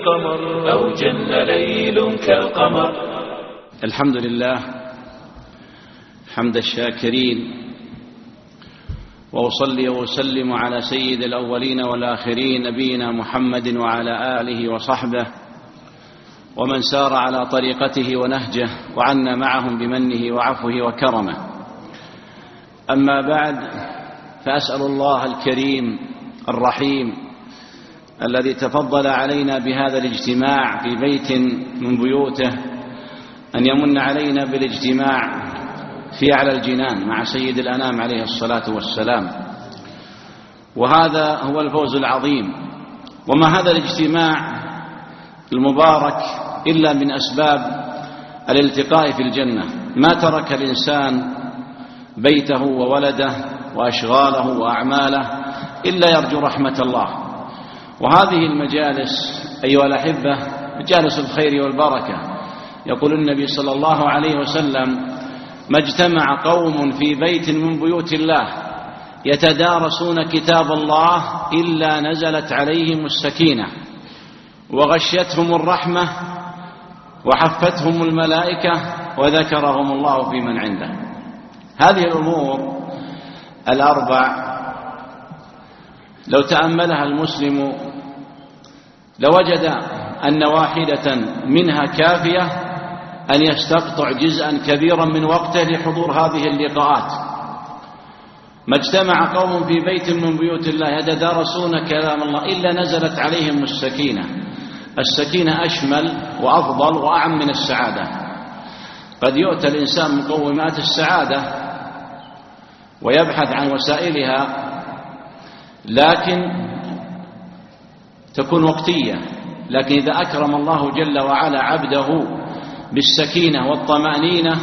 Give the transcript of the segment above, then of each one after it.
قمر أو جل ليل كالقمر. الحمد لله حمد الشاكرين، وأصلي وأسلم على سيد الأولين والآخرين نبينا محمد وعلى آله وصحبه ومن سار على طريقته ونهجه وعنا معهم بمنه وعفوه وكرمه. أما بعد، فأسأل الله الكريم الرحيم الذي تفضل علينا بهذا الاجتماع في بيت من بيوته أن يمن علينا بالاجتماع في أعلى الجنان مع سيد الأنام عليه الصلاة والسلام، وهذا هو الفوز العظيم. وما هذا الاجتماع المبارك إلا من أسباب الالتقاء في الجنة. ما ترك الإنسان بيته وولده وأشغاله وأعماله إلا يرجو رحمة الله. وهذه المجالس أيها الأحبة مجالس الخير والبركة. يقول النبي صلى الله عليه وسلم: ما اجتمع قوم في بيت من بيوت الله يتدارسون كتاب الله إلا نزلت عليهم السكينة وغشيتهم الرحمة وحفتهم الملائكة وذكرهم الله في من عنده. هذه الأمور الأربع لو تأملها المسلم لوجد أن واحدة منها كافية أن يستقطع جزءا كبيرا من وقته لحضور هذه اللقاءات. ما اجتمع قوم في بيت من بيوت الله يتدارسون كلام الله إلا نزلت عليهم السكينة. السكينة أشمل وأفضل وأعم من السعادة. قد يؤتى الإنسان مقومات السعادة ويبحث عن وسائلها، لكن تكون وقتية. لكن إذا أكرم الله جل وعلا عبده بالسكينة والطمأنينة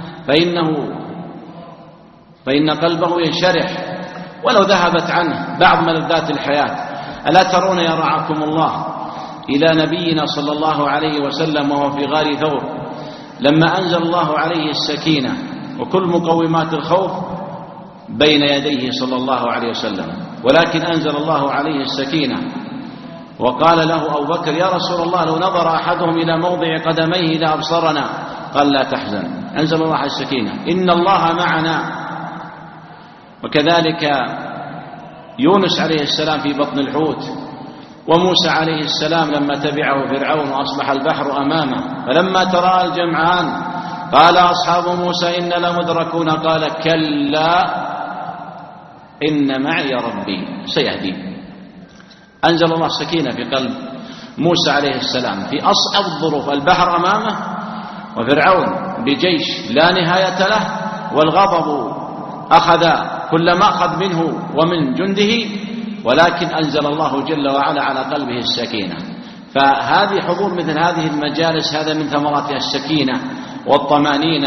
فإن قلبه ينشرح ولو ذهبت عنه بعض ملذات الحياة. ألا ترون يا رعاكم الله إلى نبينا صلى الله عليه وسلم وهو في غار ثور لما أنزل الله عليه السكينة وكل مقومات الخوف بين يديه صلى الله عليه وسلم، ولكن أنزل الله عليه السكينة وقال له أبو بكر: يا رسول الله لو نظر أحدهم إلى موضع قدميه لأبصرنا. قال: لا تحزن، أنزل الله السكينة، إن الله معنا. وكذلك يونس عليه السلام في بطن الحوت، وموسى عليه السلام لما تبعه فرعون وأصبح البحر أمامه، فلما تراءى الجمعان قال أصحاب موسى إن لمدركون، قال: كلا إن معي ربي سيهدين. أنزل الله السكينة في قلب موسى عليه السلام في أصعب الظروف، البحر أمامه وفرعون بجيش لا نهاية له، والغضب أخذ كل ما أخذ منه ومن جنده، ولكن أنزل الله جل وعلا على قلبه السكينة. فهذه حضور مثل هذه المجالس هذا من ثمراتها السكينة والطمأنينة.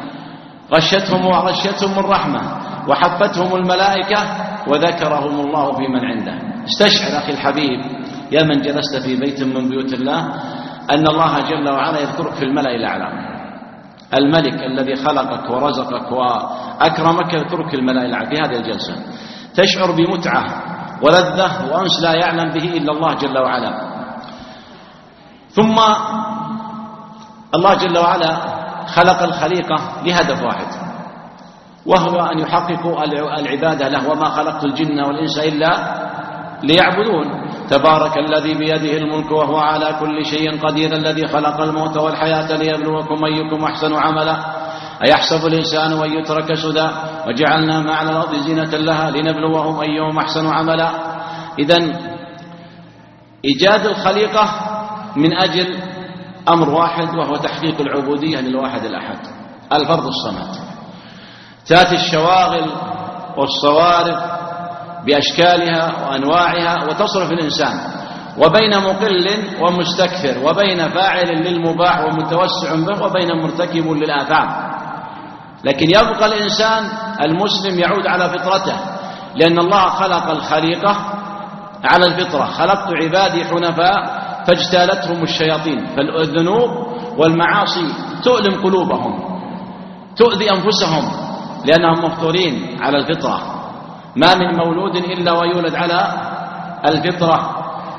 غشتهم الرحمة وحفتهم الملائكة وذكرهم الله في من عنده. استشعر أخي الحبيب يا من جلست في بيت من بيوت الله أن الله جل وعلا يذكرك في الملأ الأعلى. الملك الذي خلقك ورزقك وأكرمك يذكرك في الملأ الأعلى في هذه الجلسة. تشعر بمتعة ولذة وأنس لا يعلم به إلا الله جل وعلا. ثم الله جل وعلا خلق الخليقة لهدف واحد، وهو أن يحققوا العبادة له. وما خلقت الجن والإنس إلا ليعبدون. تبارك الذي بيده الملك وهو على كل شيء قدير، الذي خلق الموت والحياة ليبلوكم أيكم أحسن عملا، أيحسب الإنسان أن يترك سدى، وجعلنا ما على الأرض زينة لها لنبلوهم أيهم أحسن عملا. إذن إيجاد الخليقة من أجل أمر واحد، وهو تحقيق العبودية للواحد الأحد الفرد الصمد. تأتي الشواغل والصوارف بأشكالها وأنواعها وتصرف الإنسان، وبين مقل ومستكثر، وبين فاعل للمباح ومتوسع به، وبين مرتكب للآثام. لكن يبقى الإنسان المسلم يعود على فطرته، لأن الله خلق الخليقة على الفطرة. خلقت عبادي حنفاء فاجتالتهم الشياطين. فالذنوب والمعاصي تؤلم قلوبهم، تؤذي أنفسهم، لأنهم مفطورين على الفطرة. ما من مولود إلا ويولد على الفطرة.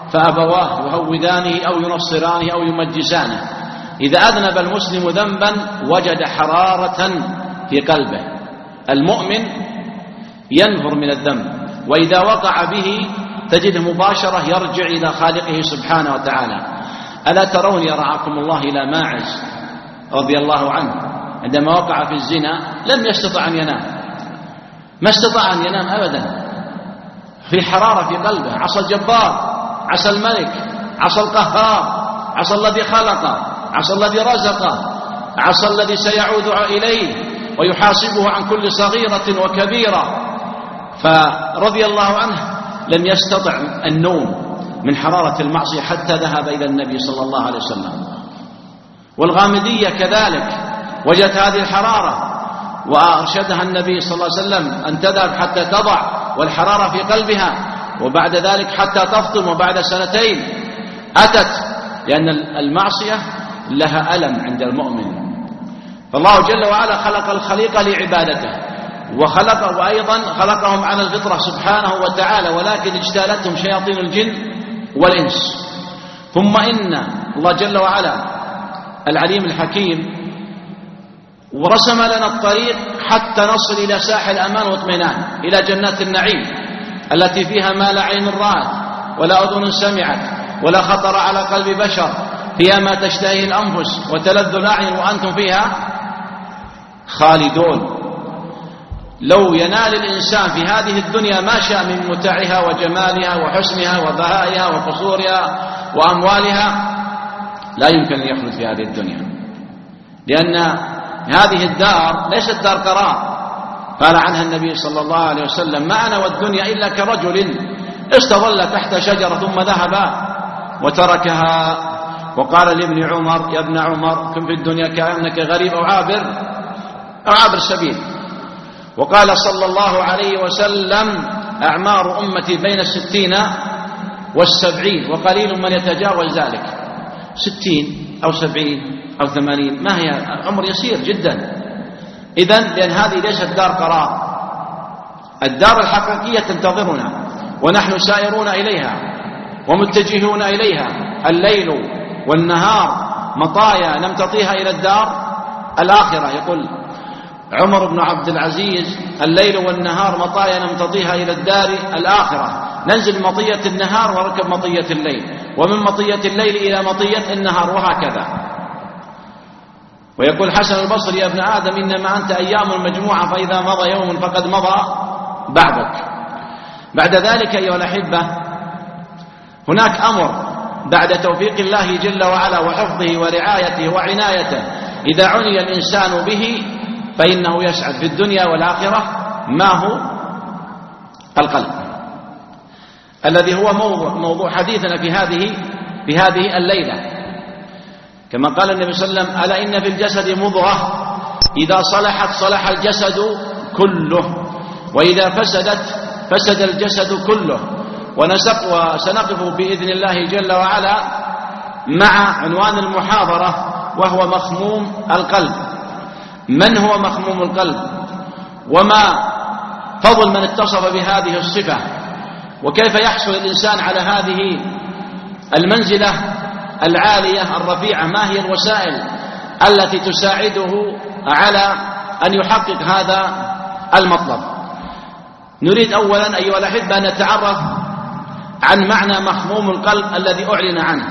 فأبواه يهودانه أو ينصرانه أو يمجسانه. إذا أذنب المسلم ذنبا وجد حرارة في قلبه. المؤمن ينفر من الذنب، وإذا وقع به تجده مباشرة يرجع إلى خالقه سبحانه وتعالى. ألا ترون يا رعاكم الله إلى ماعز رضي الله عنه عندما وقع في الزنا لم يستطع أن ينام، ما استطاع أن ينام أبدا، في حرارة في قلبه. عصى الجبار، عصى الملك، عصى القهار، عصى الذي خلقه، عصى الذي رزقه، عصى الذي سيعود إليه ويحاسبه عن كل صغيرة وكبيرة. فرضي الله عنه لم يستطع النوم من حرارة المعصية حتى ذهب إلى النبي صلى الله عليه وسلم. والغامدية كذلك وجدت هذه الحرارة وأرشدها النبي صلى الله عليه وسلم أن تذهب حتى تضع والحرارة في قلبها، وبعد ذلك حتى تفطم، وبعد سنتين أتت، لأن المعصية لها ألم عند المؤمن. فالله جل وعلا خلق الخليقة لعبادته، وأيضا خلقهم على الفطرة سبحانه وتعالى، ولكن اجتالتهم شياطين الجن والإنس. ثم إن الله جل وعلا العليم الحكيم ورسم لنا الطريق حتى نصل إلى ساحل الأمان واطمئنان، إلى جنات النعيم التي فيها ما لا عين رأت ولا أذن سمعت ولا خطر على قلب بشر، فيها ما تشتهيه الأنفس وتلذ الأعين وأنتم فيها خالدون. لو ينال الإنسان في هذه الدنيا ما شاء من متعها وجمالها وحسنها وبهائها وقصورها وأموالها لا يمكن أن يخلد في هذه الدنيا، لأن هذه الدار ليست دار قرار. قال عنها النبي صلى الله عليه وسلم: ما أنا والدنيا إلا كرجل استظل تحت شجرة ثم ذهب وتركها. وقال لابن عمر: يا ابن عمر كن في الدنيا كأنك غريب أو عابر سبيل. وقال صلى الله عليه وسلم: أعمار أمتي بين 60 و70 وقليل من يتجاوز ذلك. 60 أو 70 أو 80 ما هي عمر يسير جدا. إذن لأن هذه ليست دار قرار، الدار الحقيقية تنتظرنا ونحن سائرون إليها ومتجهون إليها. الليل والنهار مطايا نمتطيها إلى الدار الآخرة. يقول عمر بن عبد العزيز: الليل والنهار مطايا نمتطيها إلى الدار الآخرة. ننزل مطية النهار ونركب مطية الليل، ومن مطية الليل إلى مطية النهار، وهكذا. ويقول حسن البصري: يا ابن آدم إنما أنت أيام مجموعة، فإذا مضى يوم فقد مضى بعضك. بعد ذلك أيها الأحبة هناك أمر بعد توفيق الله جل وعلا وحفظه ورعايته وعنايته، إذا عني الإنسان به فإنه يسعد في الدنيا والآخرة. ما هو؟ القلب، الذي هو موضوع حديثنا في هذه الليلة. كما قال النبي صلى الله عليه وسلم: ألا إن في الجسد مضغة إذا صلحت صلح الجسد كله، وإذا فسدت فسد الجسد كله. وسنقف بإذن الله جل وعلا مع عنوان المحاضرة، وهو مخموم القلب. من هو مخموم القلب؟ وما فضل من اتصف بهذه الصفة؟ وكيف يحصل الإنسان على هذه المنزلة العالية الرفيعة؟ ما هي الوسائل التي تساعده على أن يحقق هذا المطلب؟ نريد أولا أيها الأحبة أن نتعرف عن معنى مخموم القلب الذي أعلن عنه.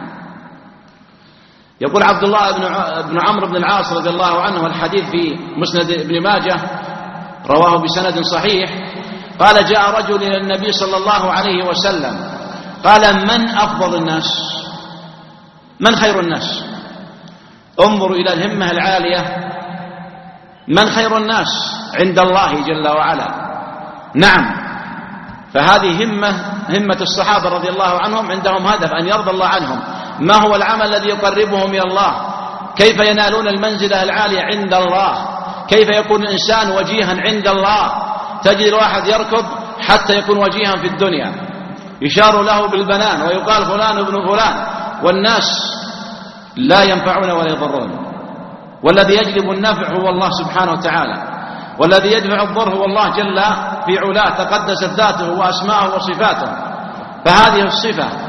يقول عبد الله بن عمرو بن العاص رضي الله عنه، الحديث في مسند ابن ماجه رواه بسند صحيح، قال: جاء رجل إلى النبي صلى الله عليه وسلم قال: من أفضل الناس؟ من خير الناس؟ انظروا إلى الهمة العالية. من خير الناس عند الله جل وعلا؟ نعم، فهذه همة الصحابة رضي الله عنهم، عندهم هدف أن يرضى الله عنهم. ما هو العمل الذي يقربهم إلى الله؟ كيف ينالون المنزلة العالية عند الله؟ كيف يكون الإنسان وجيها عند الله؟ تجد الواحد يركض حتى يكون وجيها في الدنيا، يشار له بالبنان ويقال فلان ابن فلان، والناس لا ينفعون ولا يضرون. والذي يجلب النفع هو الله سبحانه وتعالى، والذي يدفع الضر هو الله جل في علاه، تقدست ذاته وأسماءه وصفاته. فهذه الصفة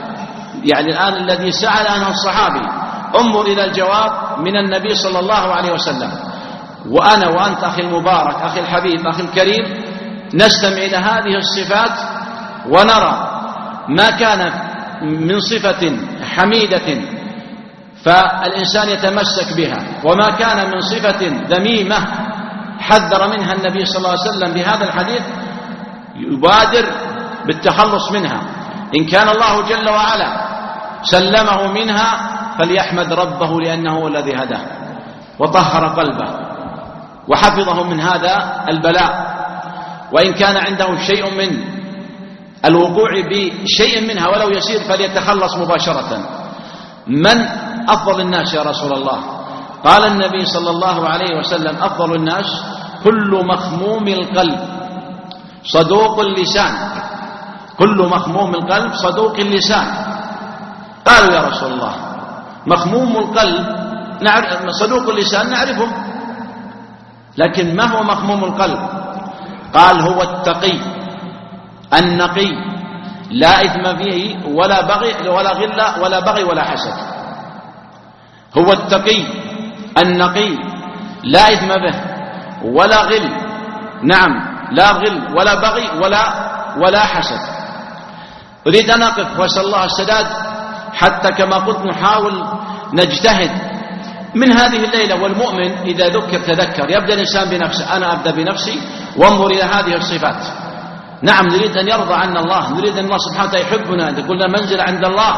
يعني الآن الذي سأل عنه الصحابي، انظر إلى الجواب من النبي صلى الله عليه وسلم. وأنا وأنت أخي المبارك أخي الحبيب أخي الكريم نستمع إلى هذه الصفات ونرى ما كان من صفة حميدة فالإنسان يتمسك بها، وما كان من صفة ذميمة حذر منها النبي صلى الله عليه وسلم بهذا الحديث يبادر بالتخلص منها. إن كان الله جل وعلا سلمه منها فليحمد ربه لأنه هو الذي هداه وطهر قلبه وحفظه من هذا البلاء. وإن كان عنده شيء من الوقوع بشيء منها ولو يسير فليتخلص مباشرة. من أفضل الناس يا رسول الله؟ قال النبي صلى الله عليه وسلم أفضل الناس كل مخموم القلب صدوق اللسان. كل مخموم القلب صدوق اللسان. قالوا يا رسول الله مخموم القلب صدوق اللسان نعرفه، لكن ما هو مخموم القلب؟ قال هو التقي النقي لا إثم فيه ولا بغي ولا غل ولا بغي ولا حسد. هو التقي النقي لا إثم به ولا غل، نعم لا غل ولا بغي ولا حسد. أريد أن أقف وأسأل الله السداد حتى كما قلت نحاول نجتهد من هذه الليلة. والمؤمن إذا ذكر تذكر، يبدأ الإنسان بنفسه، أنا أبدأ بنفسي وانظر إلى هذه الصفات. نعم نريد أن يرضى عنا الله، نريد أن الله سبحانه وتعالى يحبنا، أن تكون لنا منزل عند الله،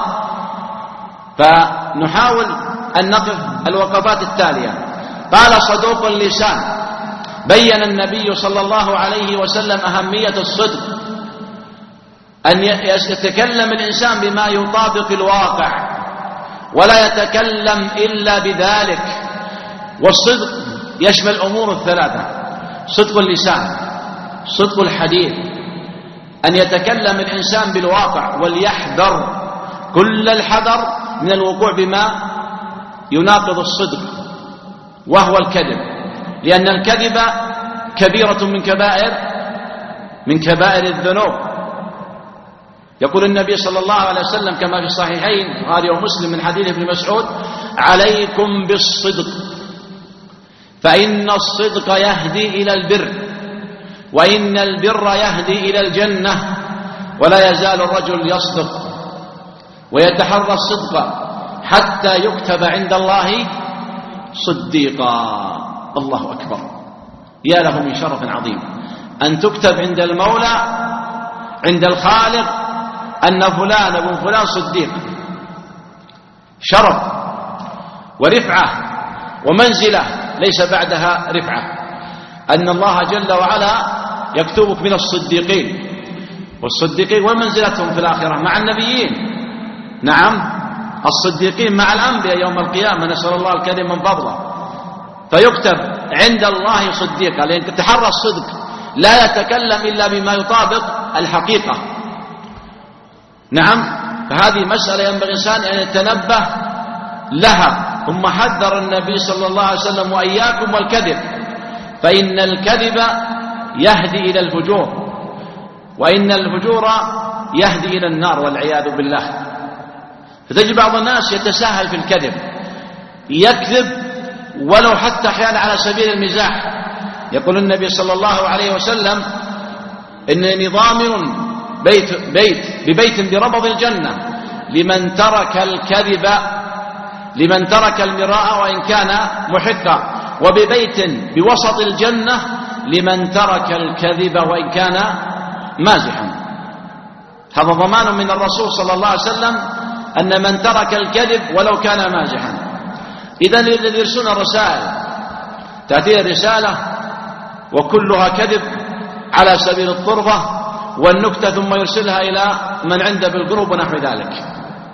فنحاول أن نقف الوقفات التالية. قال صدوق اللسان. بين النبي صلى الله عليه وسلم أهمية الصدق، أن يتكلم الإنسان بما يطابق الواقع ولا يتكلم إلا بذلك. والصدق يشمل أمور الثلاثة: صدق اللسان، صدق الحديث، أن يتكلم الإنسان بالواقع، وليحذر كل الحذر من الوقوع بما يناقض الصدق وهو الكذب، لأن الكذب كبيرة من كبائر الذنوب. يقول النبي صلى الله عليه وسلم كما في الصحيحين البخاري ومسلم من حديث ابن مسعود: عليكم بالصدق فإن الصدق يهدي إلى البر وإن البر يهدي إلى الجنة. ولا يزال الرجل يصدق ويتحرى الصدق حتى يكتب عند الله صديقا. الله أكبر، يا له من شرف عظيم أن تكتب عند المولى عند الخالق أن فلان ابن فلان صديق. شرف ورفعة ومنزلة ليس بعدها رفعة، أن الله جل وعلا يكتبك من الصديقين. والصديقين ومنزلتهم في الآخرة مع النبيين، نعم الصديقين مع الأنبياء يوم القيامة، نسأل الله الكريم من فضله. فيكتب عند الله صديقا، لأن تحرى الصدق لا يتكلم إلا بما يطابق الحقيقة. نعم، فهذه مسألة ينبغي الإنسان أن يتنبه لها. ثم حذر النبي صلى الله عليه وسلم: وإياكم والكذب فإن الكذب يهدي إلى الفجور وإن الفجور يهدي إلى النار والعياذ بالله. فتجد بعض الناس يتساهل في الكذب، يكذب ولو حتى أحيانا على سبيل المزاح. يقول النبي صلى الله عليه وسلم: إنني ضامن ببيت بربض الجنة لمن ترك الكذب لمن ترك المراء وإن كان محقا، وببيت بوسط الجنة لمن ترك الكذب وإن كان مازحا. هذا ضمان من الرسول صلى الله عليه وسلم أن من ترك الكذب ولو كان مازحا. إذن الذي يرسلون الرسائل تأتي الرسالة وكلها كذب على سبيل الطرفة والنكتة، ثم يرسلها إلى من عنده بالقلوب ونحو ذلك.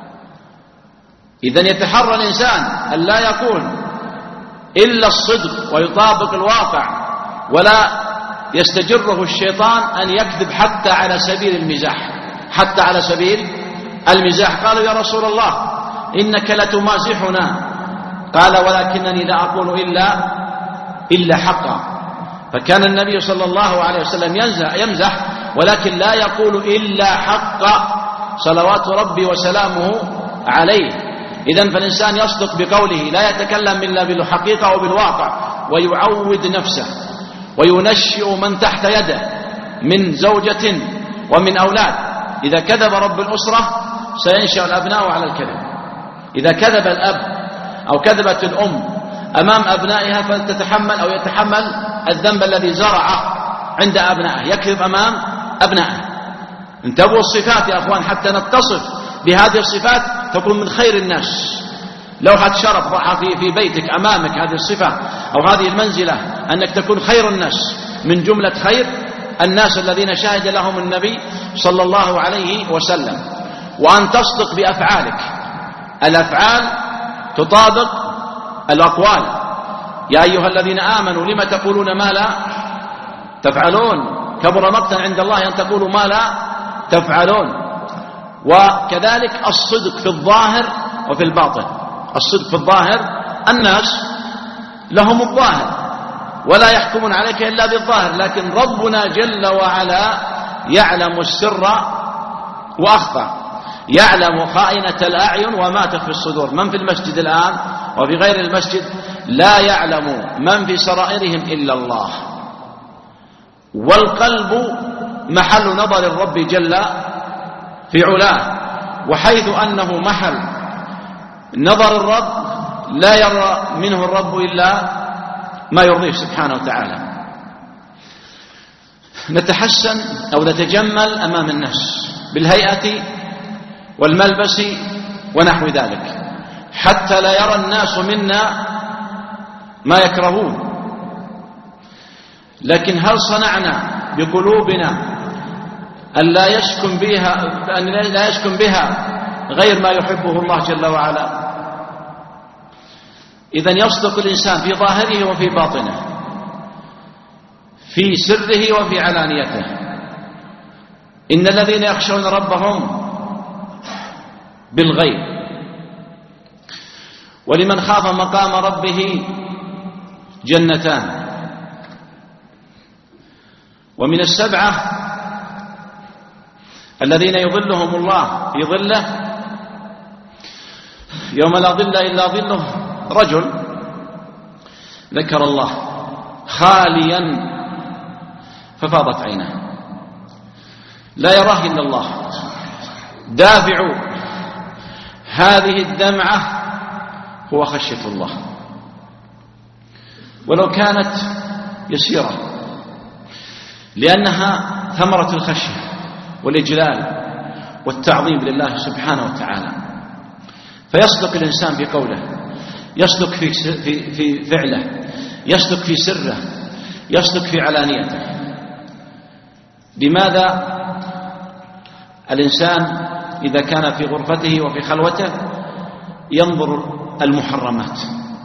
إذن يتحرى الإنسان أن لا يكون إلا الصدق ويطابق الواقع، ولا يستجره الشيطان أن يكذب حتى على سبيل المزاح، حتى على سبيل المزاح. قالوا: يا رسول الله إنك لتمازحنا. قال: ولكنني لا أقول إلا حقا. فكان النبي صلى الله عليه وسلم يمزح ولكن لا يقول إلا حقا، صلوات ربي وسلامه عليه. إذن فالإنسان يصدق بقوله، لا يتكلم إلا بالحقيقة وبالواقع، ويعود نفسه وينشئ من تحت يده من زوجة ومن أولاد. إذا كذب رب الأسرة سينشأ الأبناء على الكذب. إذا كذب الأب أو كذبت الأم أمام أبنائها فلتتحمل أو يتحمل الذنب الذي زرعه عند أبنائه، يكذب أمام أبنائه. انتبهوا الصفات يا أخوان حتى نتصف بهذه الصفات تكون من خير الناس. لوحة شرف ضعها في بيتك أمامك هذه الصفة أو هذه المنزلة، أنك تكون خير الناس من جملة خير الناس الذين شهد لهم النبي صلى الله عليه وسلم. وأن تصدق بأفعالك، الأفعال تطابق الأقوال. يا أيها الذين آمنوا لم تقولون ما لا تفعلون، كبر مقتا عند الله أن تقولوا ما لا تفعلون. وكذلك الصدق في الظاهر وفي الباطن. الصدق في الظاهر، الناس لهم الظاهر ولا يحكمون عليك إلا بالظاهر، لكن ربنا جل وعلا يعلم السر وأخفى، يعلم خائنة الأعين وما تخفي الصدور. من في المسجد الآن وفي غير المسجد لا يعلم من في سرائرهم إلا الله. والقلب محل نظر الرب جل في علاه، وحيث أنه محل نظر الرب لا يرى منه الرب إلا ما يرضيه سبحانه وتعالى. نتحسن أو نتجمل أمام الناس بالهيئة والملبس ونحو ذلك حتى لا يرى الناس منا ما يكرهون. لكن هل صنعنا بقلوبنا أن لا يسكن بها غير ما يحبه الله جل وعلا؟ إذن يصدق الإنسان في ظاهره وفي باطنه، في سره وفي علانيته. إن الذين يخشون ربهم بالغيب. ولمن خاف مقام ربه جنتان. ومن السبعة الذين يظلهم الله في ظله يوم لا ظل إلا ظله، رجل ذكر الله خاليا ففاضت عينه، لا يراه إلا الله. دافع هذه الدمعة هو خشية الله، ولو كانت يسيرة، لأنها ثمرة الخشية والإجلال والتعظيم لله سبحانه وتعالى. فيصدق الإنسان في قوله، يصدق في فعله، يصدق في سره، يصدق في علانيته. لماذا الإنسان إذا كان في غرفته وفي خلوته ينظر المحرمات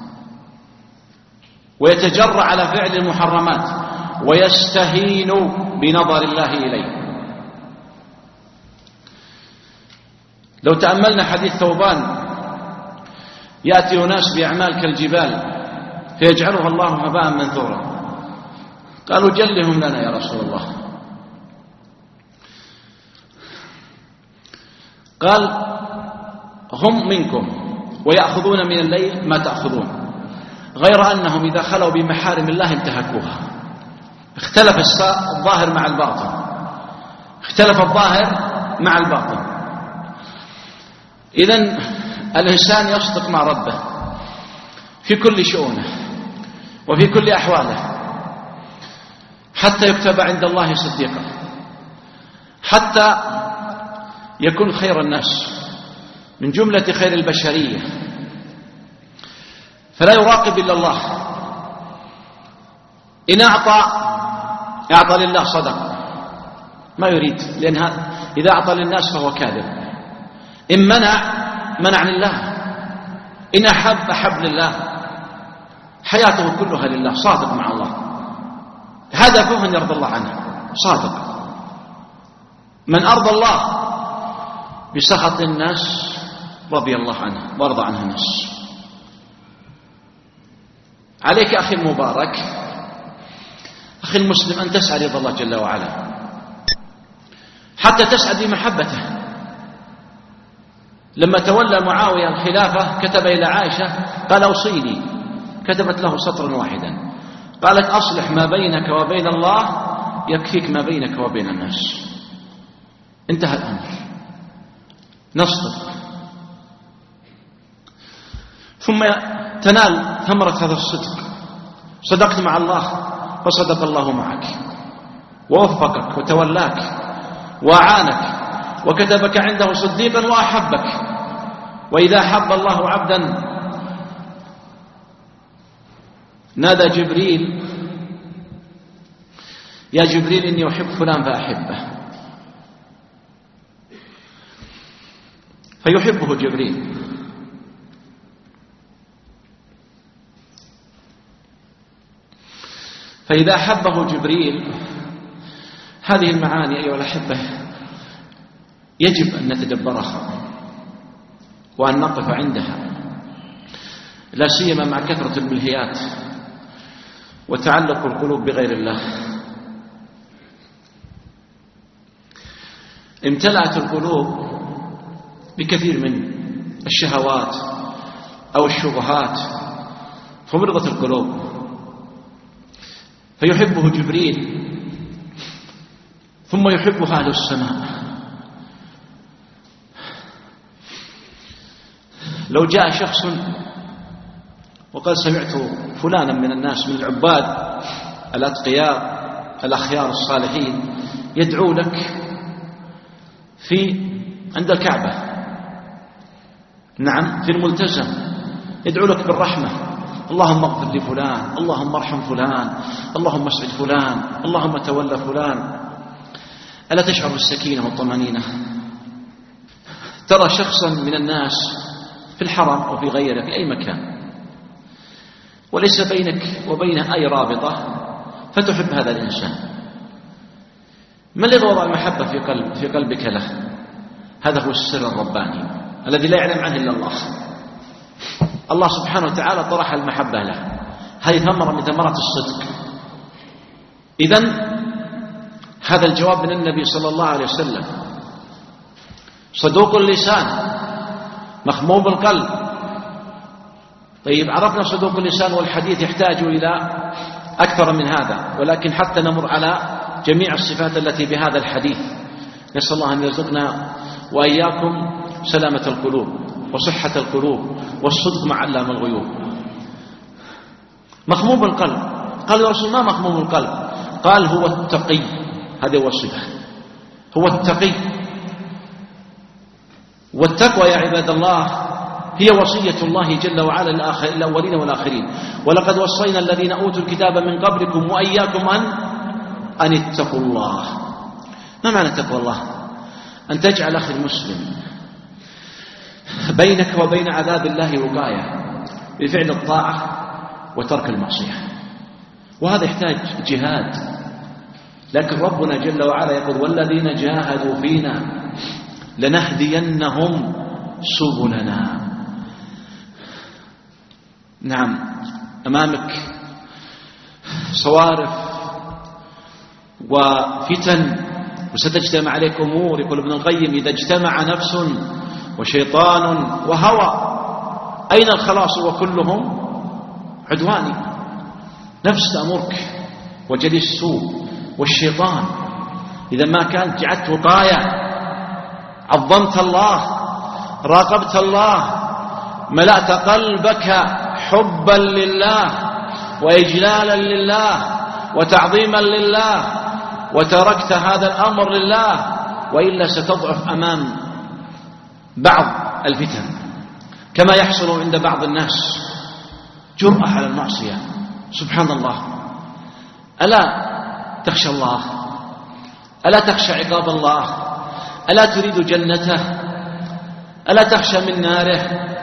ويتجرأ على فعل المحرمات ويستهين بنظر الله إليه؟ لو تأملنا حديث ثوبان، يأتي أناس بأعمال كالجبال فيجعلها الله هباء منثورا. قالوا جلهم لنا يا رسول الله. قال هم منكم ويأخذون من الليل ما تأخذون، غير أنهم إذا خلوا بمحارم الله انتهكوها. اختلف الظاهر مع الباطن، اختلف الظاهر مع الباطن. إذن الإنسان يصدق مع ربه في كل شؤونه وفي كل أحواله حتى يكتب عند الله صديقا، حتى يكون خير الناس من جملة خير البشرية. فلا يراقب إلا الله. إن أعطى لله صدق، ما يريد، لأن إذا أعطى للناس فهو كاذب. إن منع لله، إن أحب لله، حياته كلها لله، صادق مع الله، هدفه أن يرضى الله عنه، صادق. من أرضى الله بسخط الناس رضي الله عنه وارضى عنه الناس. عليك أخي المبارك، أخي المسلم، أن تسعى رضا الله جل وعلا حتى تسعد بمحبته. لما تولى معاوية الخلافة كتب إلى عائشة قال أوصيني، كتبت له سطرا واحدا، قالت أصلح ما بينك وبين الله يكفيك ما بينك وبين الناس. انتهى الأمر، نصدق ثم تنال ثمرة هذا الصدق. صدقت مع الله فصدق الله معك ووفقك وتولاك وأعانك وكتبك عنده صديقا وأحبك. وإذا أحب الله عبدا نادى جبريل يا جبريل إني أحب فلان فأحبه، فيحبه جبريل. فإذا أحبه جبريل، هذه المعاني أيها الأحبة يجب أن نتدبرها وأن نقف عندها، لا سيما مع كثرة الملهيات وتعلق القلوب بغير الله. امتلأت القلوب بكثير من الشهوات أو الشبهات فمرضت القلوب، فيحبه جبريل ثم يحبه أهل السماء. لو جاء شخص وقال سمعت فلانا من الناس من العباد الأتقياء الأخيار الصالحين يدعو لك عند الكعبة، نعم في الملتزم، يدعو لك بالرحمة، اللهم اغفر لفلان، اللهم ارحم فلان، اللهم اسعد فلان، اللهم تولى فلان، ألا تشعر بالسكينة والطمأنينة؟ ترى شخصا من الناس في الحرم أو في غيره في أي مكان وليس بينك وبينه أي رابطة فتحب هذا الإنسان، ما الذي وضع المحبة في قلبك له؟ هذا هو السر الرباني الذي لا يعلم عنه إلا الله. الله سبحانه وتعالى طرح المحبة له، هذه ثمرة من ثمرات الصدق. إذن هذا الجواب من النبي صلى الله عليه وسلم، صدوق اللسان مخموم القلب. طيب عرفنا صدوق اللسان، والحديث يحتاج إلى أكثر من هذا، ولكن حتى نمر على جميع الصفات التي بهذا الحديث. نسأل الله أن يرزقنا وإياكم سلامة القلوب وصحة القلوب والصدق مع علام الغيوب. مخموم القلب، قال يا رسول ما مخموم القلب؟ قال هو التقي، هذه هو الصفة، هو التقي. والتقوى يا عباد الله هي وصية الله جل وعلا الأولين والآخرين، ولقد وصينا الذين أوتوا الكتاب من قبلكم وإياكم أن اتقوا الله. ما معنى تقوى الله؟ أن تجعل أخي المسلم بينك وبين عذاب الله وقاية بفعل الطاعة وترك المعصية، وهذا يحتاج جهاد. لكن ربنا جل وعلا يقول والذين جاهدوا فينا لنهدينهم سبلنا. نعم، أمامك صوارف وفتن وستجتمع عليك أمور. يقول ابن القيم إذا اجتمع نفس وشيطان وهوى أين الخلاص وكلهم عدواني؟ نفس تأمرك وجليس السوء والشيطان. إذا ما كانت جعلت وقاية، عظمت الله، راقبت الله، ملأت قلبك حبا لله وإجلالا لله وتعظيما لله، وتركت هذا الأمر لله، وإلا ستضعف أمام بعض الفتن كما يحصل عند بعض الناس، جرأة على المعصية. سبحان الله، ألا تخشى الله؟ ألا تخشى عقاب الله؟ ألا تريد جنته؟ ألا تخشى من ناره؟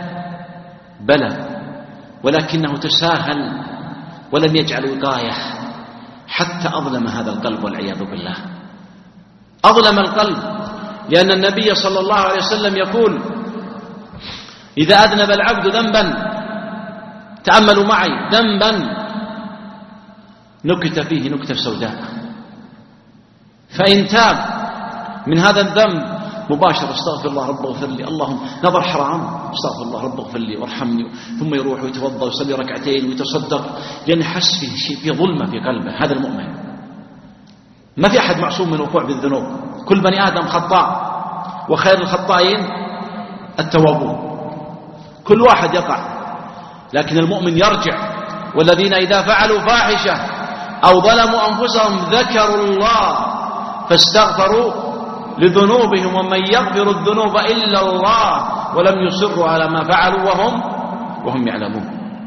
بلى، ولكنه تساهل ولم يجعل وقاية حتى أظلم هذا القلب والعياذ بالله. أظلم القلب، لأن النبي صلى الله عليه وسلم يقول إذا أذنب العبد ذنبا، تأملوا معي، ذنبا نكت فيه نكتة سوداء، فإن تاب من هذا الذنب مباشرة استغفر الله رب اغفر لي، اللهم نظر حرام استغفر الله رب اغفر لي وارحمني، ثم يروح ويتوضأ ويصلي ركعتين ويتصدق، لأن حس فيه شيء، فيه ظلمة في قلبه. هذا المؤمن. ما في أحد معصوم من الوقوع بالذنوب، كل بني آدم خطاء، وخير الخطائين التوابون. كل واحد يقع، لكن المؤمن يرجع. والذين إذا فعلوا فاحشة أو ظلموا أنفسهم ذكروا الله فاستغفروا لذنوبهم ومن يغفر الذنوب إلا الله ولم يصروا على ما فعلوا وهم يعلمون.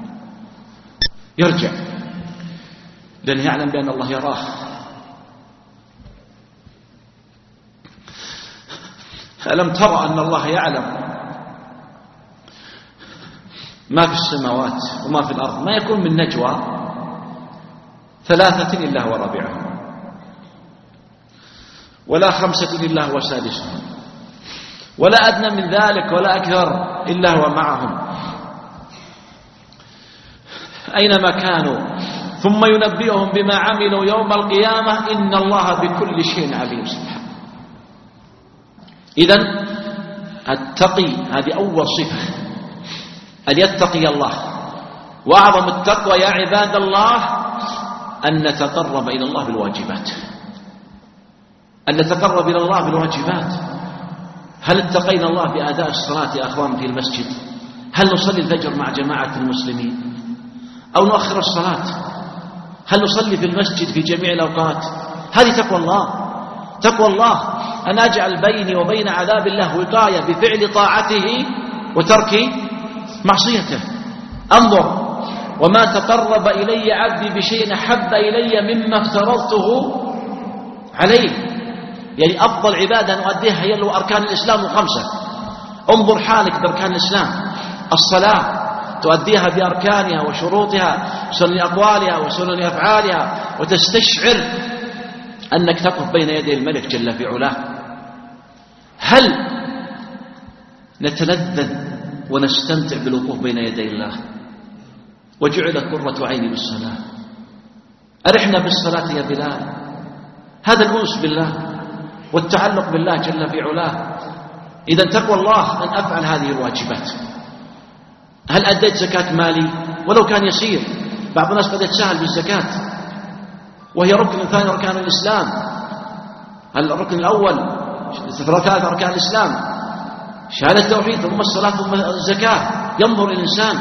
يرجع لأنه يعلم بأن الله يراه. ألم ترى أن الله يعلم ما في السماوات وما في الأرض؟ ما يكون من نجوى ثلاثة إلا هو رابعهم، ولا خمسة إلا هو سادسهم، ولا أدنى من ذلك ولا أكثر إلا هو معهم أينما كانوا، ثم ينبئهم بما عملوا يوم القيامة إن الله بكل شيء عليم سبحانه. إذن التقي هذه أول صفة، أن يتقي الله. وأعظم التقوى يا عباد الله أن نتقرب إلى الله بالواجبات، أن نتقرب إلى الله بالواجبات. هل اتقينا الله بأداء الصلاة يا أخوان في المسجد؟ هل نصلي الفجر مع جماعة المسلمين أو نؤخر الصلاة؟ هل نصلي في المسجد في جميع الأوقات؟ هذه تقوى الله. تقوى الله أن أجعل بيني وبين عذاب الله وقاية بفعل طاعته وترك معصيته. انظر، وما تقرب إلي عبدي بشيء أحب إلي مما افترضته عليه. يعني أفضل عبادة نؤديها هي له أركان الإسلام 5. انظر حالك بأركان الإسلام. الصلاة تؤديها بأركانها وشروطها، سنن أقوالها وسنن أفعالها، وتستشعر أنك تقف بين يدي الملك جل في علاه. هل نتلذذ ونستمتع بالوقوف بين يدي الله؟ وجعلت قرة عيني بالصلاة. أرحنا بالصلاة يا بلال. هذا الأنس بالله والتعلق بالله جل في علاه. إذا تقوى الله أن أفعل هذه الواجبات. هل أديت زكاة مالي ولو كان يسير؟ بعض الناس قد يتساهل بالزكاة وهي ركن ثاني أركان الإسلام. الركن الأول ثلاث أركان الإسلام: شهادة التوحيد، ثم الصلاة، ثم الزكاة. ينظر الإنسان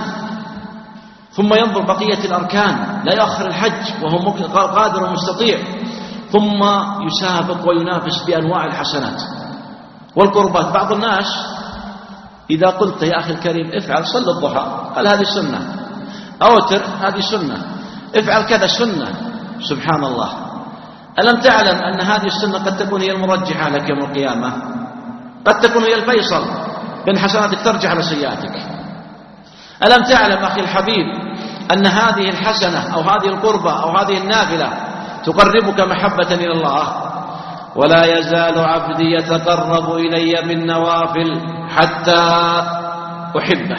ثم ينظر بقية الأركان، لا يؤخر الحج وهو قادر ومستطيع، ثم يسابق وينافس بأنواع الحسنات والقربات. بعض الناس إذا قلت يا أخي الكريم افعل صل الضحى، قال هذه سنة، أوتر هذه سنة، افعل كذا سنة. سبحان الله، ألم تعلم أن هذه السنة قد تكون هي المرجحة لك يوم القيامة؟ قد تكون هي الفيصل بين حسناتك ترجع على سيئاتك. ألم تعلم أخي الحبيب أن هذه الحسنة أو هذه القربة أو هذه النافلة تقربك محبة إلى الله؟ ولا يزال عبدي يتقرب إلي بالنوافل حتى أحبه،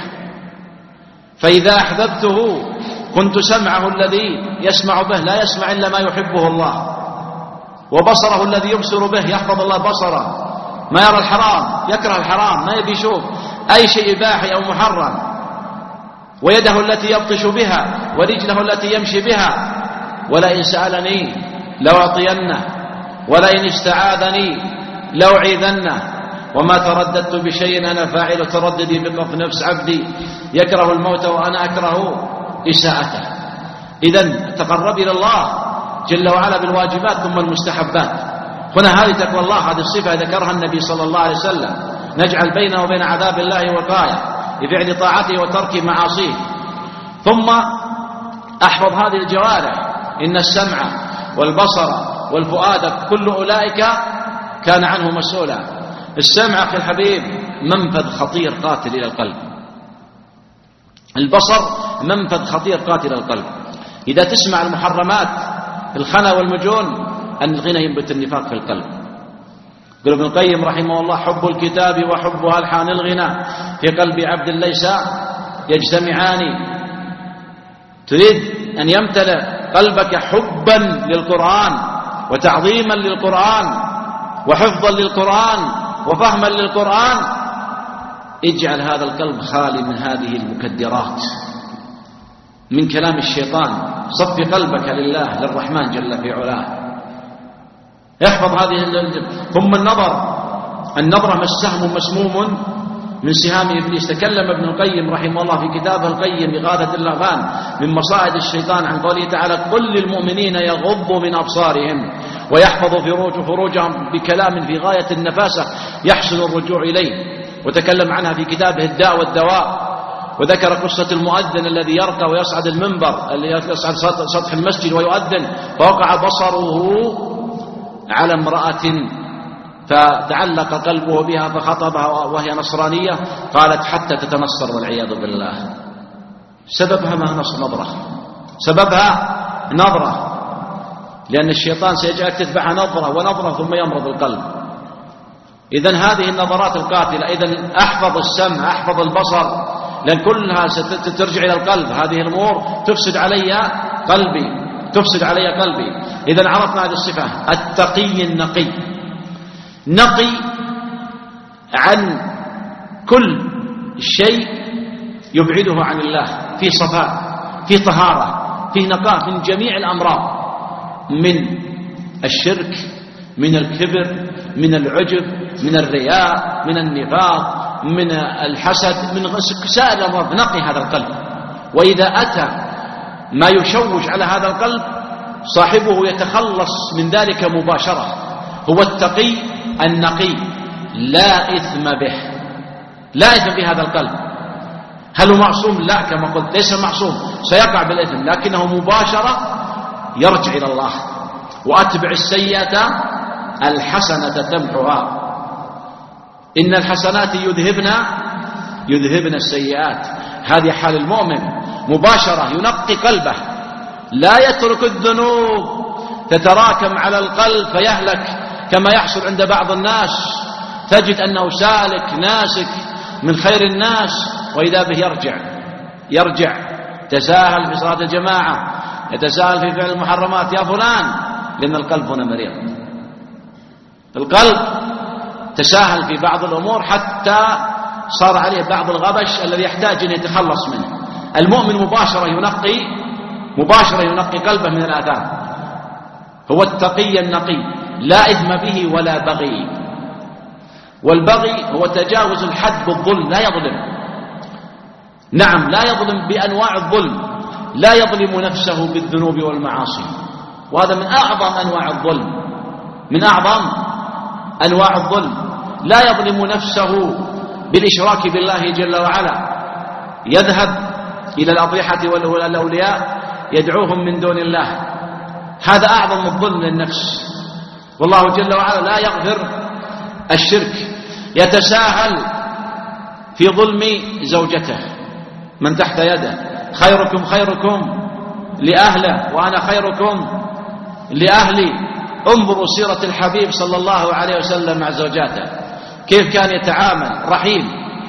فإذا أحببته كنت سمعه الذي يسمع به لا يسمع إلا ما يحبه الله، وبصره الذي يبصر به يحفظ الله بصره، ما يرى الحرام يكره الحرام، ما يبي يشوف أي شيء إباحي أو محرم، ويده التي يبطش بها ورجله التي يمشي بها. ولئن سألني لأعطينه ولئن استعاذني لأعيذنه وما ترددت بشيء أنا فاعل ترددي بقف نفس عبدي يكره الموت وأنا أكره إساءته. إذن تقرب إلى الله جل وعلا بالواجبات ثم المستحبات. هنا هذه تقوى الله، هذه الصفة ذكرها النبي صلى الله عليه وسلم: نجعل بينه وبين عذاب الله وقاية بفعل طاعته وترك معاصيه. ثم أحفظ هذه الجوارح: إن السمع والبصر والفؤاد كل أولئك كان عنه مسؤولا. السمع أخي الحبيب منفذ خطير قاتل إلى القلب، البصر منفذ خطير قاتل إلى القلب. إذا تسمع المحرمات الخنا والمجون أن الغنى ينبت النفاق في القلب. قال ابن القيم رحمه الله: حب الكتاب وحبها الحان الغنى في قلب عبد ليس يجتمعان. تريد أن يمتلئ قلبك حبا للقرآن وتعظيما للقرآن وحفظا للقرآن وفهما للقرآن اجعل هذا القلب خالي من هذه المكدرات، من كلام الشيطان. صف قلبك لله للرحمن جل في علاه. احفظ هذه. ثم النظرة مسهم مسموم من سهام إبليس. تكلم ابن القيم رحمه الله في كتابه القيم إغاثة اللهفان من مصائد الشيطان عن قوله تعالى: قل للمؤمنين يغضوا من أبصارهم ويحفظوا فروجهم، بكلام في غاية النفاسة يحسن الرجوع إليه. وتكلم عنها في كتابه الداء والدواء، وذكر قصة المؤذن الذي يرقى ويصعد المنبر، الذي يصعد سطح المسجد ويؤذن، فوقع بصره على امرأة فتعلق قلبه بها فخطبها وهي نصرانية، قالت حتى تتنصر والعياذ بالله. سببها ما نظرة، سببها نظرة، لأن الشيطان سيجعلك تتبعها نظرة ونظرة ثم يمرض القلب. إذن هذه النظرات القاتلة. إذن أحفظ السمع، أحفظ البصر، لأن كلها سترجع إلى القلب. هذه الأمور تفسد علي قلبي، تفسد علي قلبي. إذن عرفنا هذه الصفة. التقي النقي، نقي عن كل شيء يبعده عن الله، في صفاء، في طهارة، في نقاء من جميع الأمراض، من الشرك، من الكبر، من العجب، من الرياء، من النفاق، من الحسد، من سائر الأمراض. نقي هذا القلب. وإذا أتى ما يشوش على هذا القلب صاحبه يتخلص من ذلك مباشرة. هو التقي النقي، لا إثم به، لا إثم بهذا القلب. هل هو معصوم؟ لا، كما قلت ليس معصوم، سيقع بالإثم، لكنه مباشرة يرجع إلى الله. وأتبع السيئة الحسنة تمحها، إن الحسنات يذهبن السيئات. هذه حال المؤمن، مباشرة ينقي قلبه، لا يترك الذنوب تتراكم على القلب فيهلك كما يحصل عند بعض الناس. تجد أنه سالك ناسك من خير الناس، وإذا به يرجع يتساهل في صلاة الجماعة، يتساهل في فعل المحرمات. يا فلان، لأن القلب هنا مريض. القلب تساهل في بعض الأمور حتى صار عليه بعض الغبش الذي يحتاج أن يتخلص منه. المؤمن مباشرة ينقي قلبه من الآثام. هو التقي النقي، لا إثم به ولا بغي. والبغي هو تجاوز الحد بالظلم، لا يظلم. نعم، لا يظلم بأنواع الظلم، لا يظلم نفسه بالذنوب والمعاصي، وهذا من أعظم أنواع الظلم، من أعظم أنواع الظلم. لا يظلم نفسه بالإشراك بالله جل وعلا، يذهب إلى الأضرحة والأولياء يدعوهم من دون الله. هذا أعظم الظلم للنفس، والله جل وعلا لا يغفر الشرك. يتساهل في ظلم زوجته، من تحت يده. خيركم لأهله وأنا خيركم لأهلي. انظروا سيرة الحبيب صلى الله عليه وسلم مع زوجاته، كيف كان يتعامل، رحيم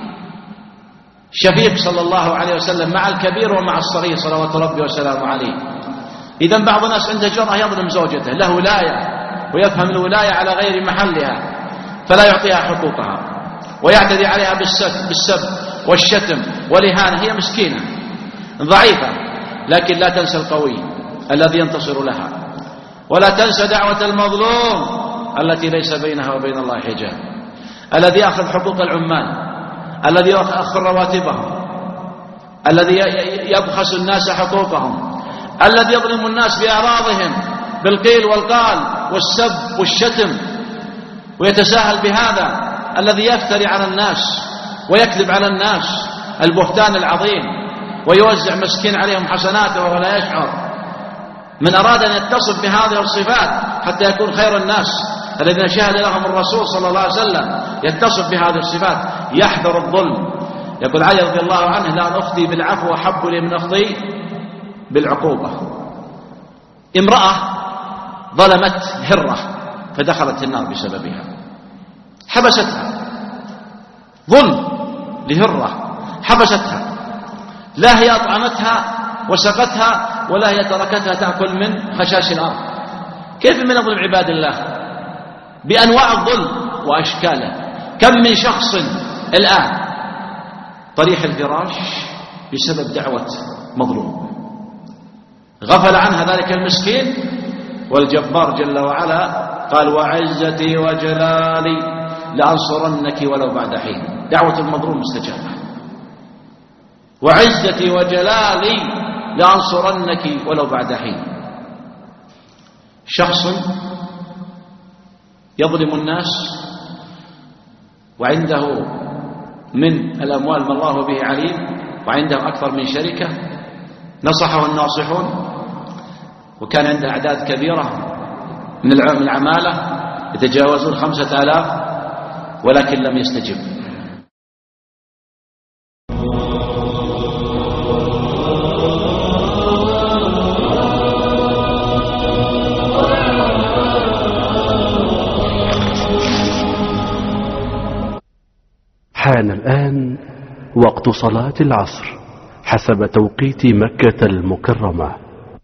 شفيق صلى الله عليه وسلم مع الكبير ومع الصغير صلوات ربي وسلامه عليه. إذن بعض الناس عنده جرأة يظلم زوجته، له ولاية ويفهم الولاية على غير محلها، فلا يعطيها حقوقها ويعتدي عليها بالسب والشتم والإهانة. هي مسكينة ضعيفة، لكن لا تنسى القوي الذي ينتصر لها، ولا تنسى دعوة المظلوم التي ليس بينها وبين الله حجاب، الذي يأخذ حقوق العمال، الذي يأخر رواتبهم، الذي يبخس الناس حقوقهم، الذي يظلم الناس بأعراضهم بالقيل والقال والسب والشتم ويتساهل بهذا، الذي يفتري على الناس ويكذب على الناس البهتان العظيم ويوزع مسكين عليهم حسناته وهو لا يشعر. من أراد أن يتصف بهذه الصفات حتى يكون خير الناس الذين شهد لهم الرسول صلى الله عليه وسلم يتصف بهذه الصفات، يحذر الظلم. يقول علي رضي الله عنه: لا أخطي بالعفو أحب لي من أخطي بالعقوبة. امرأة ظلمت هرة فدخلت النار بسببها، حبستها، ظلم لهرة حبستها، لا هي أطعمتها وسقتها ولا هي تركتها تأكل من خشاش الأرض. كيف من يظلم عباد الله بأنواع الظلم وأشكاله؟ كم من شخص الآن طريح الفراش بسبب دعوة مظلوم غفل عنها ذلك المسكين، والجبار جل وعلا قال وعزتي وجلالي لأنصرنك ولو بعد حين. دعوة المظلوم مستجابة. وعزتي وجلالي لأنصرنك ولو بعد حين. شخص يظلم الناس وعنده من الأموال ما الله به عليم، وعنده أكثر من شركة، نصحه الناصحون وكان عنده أعداد كبيرة من العمالة يتجاوزون 5000 ولكن لم يستجب. حان الآن وقت صلاة العصر حسب توقيت مكة المكرمة.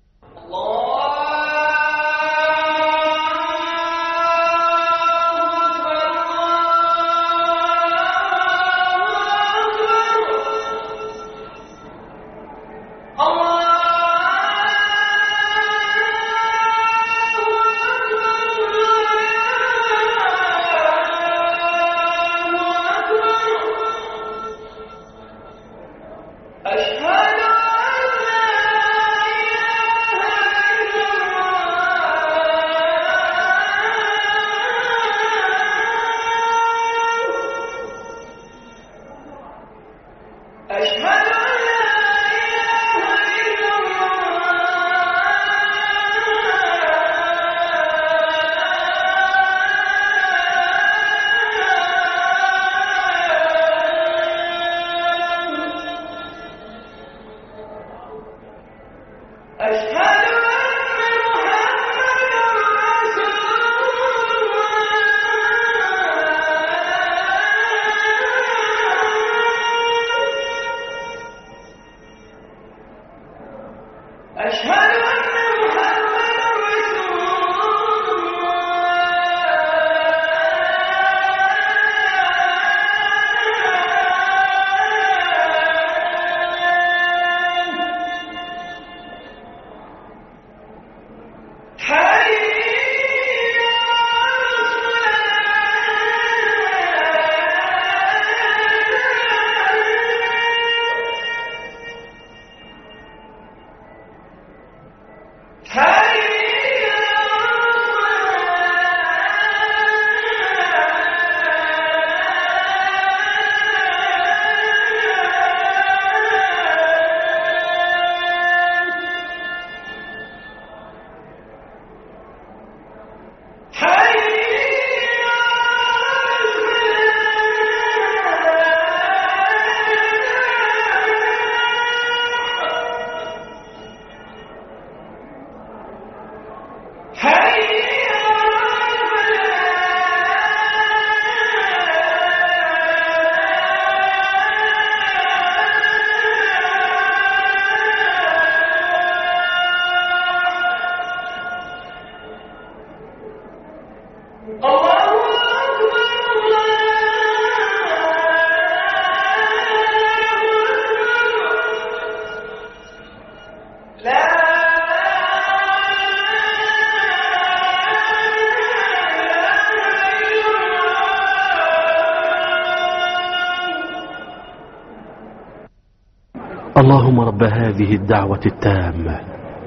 اللهم رب هذه الدعوة التامة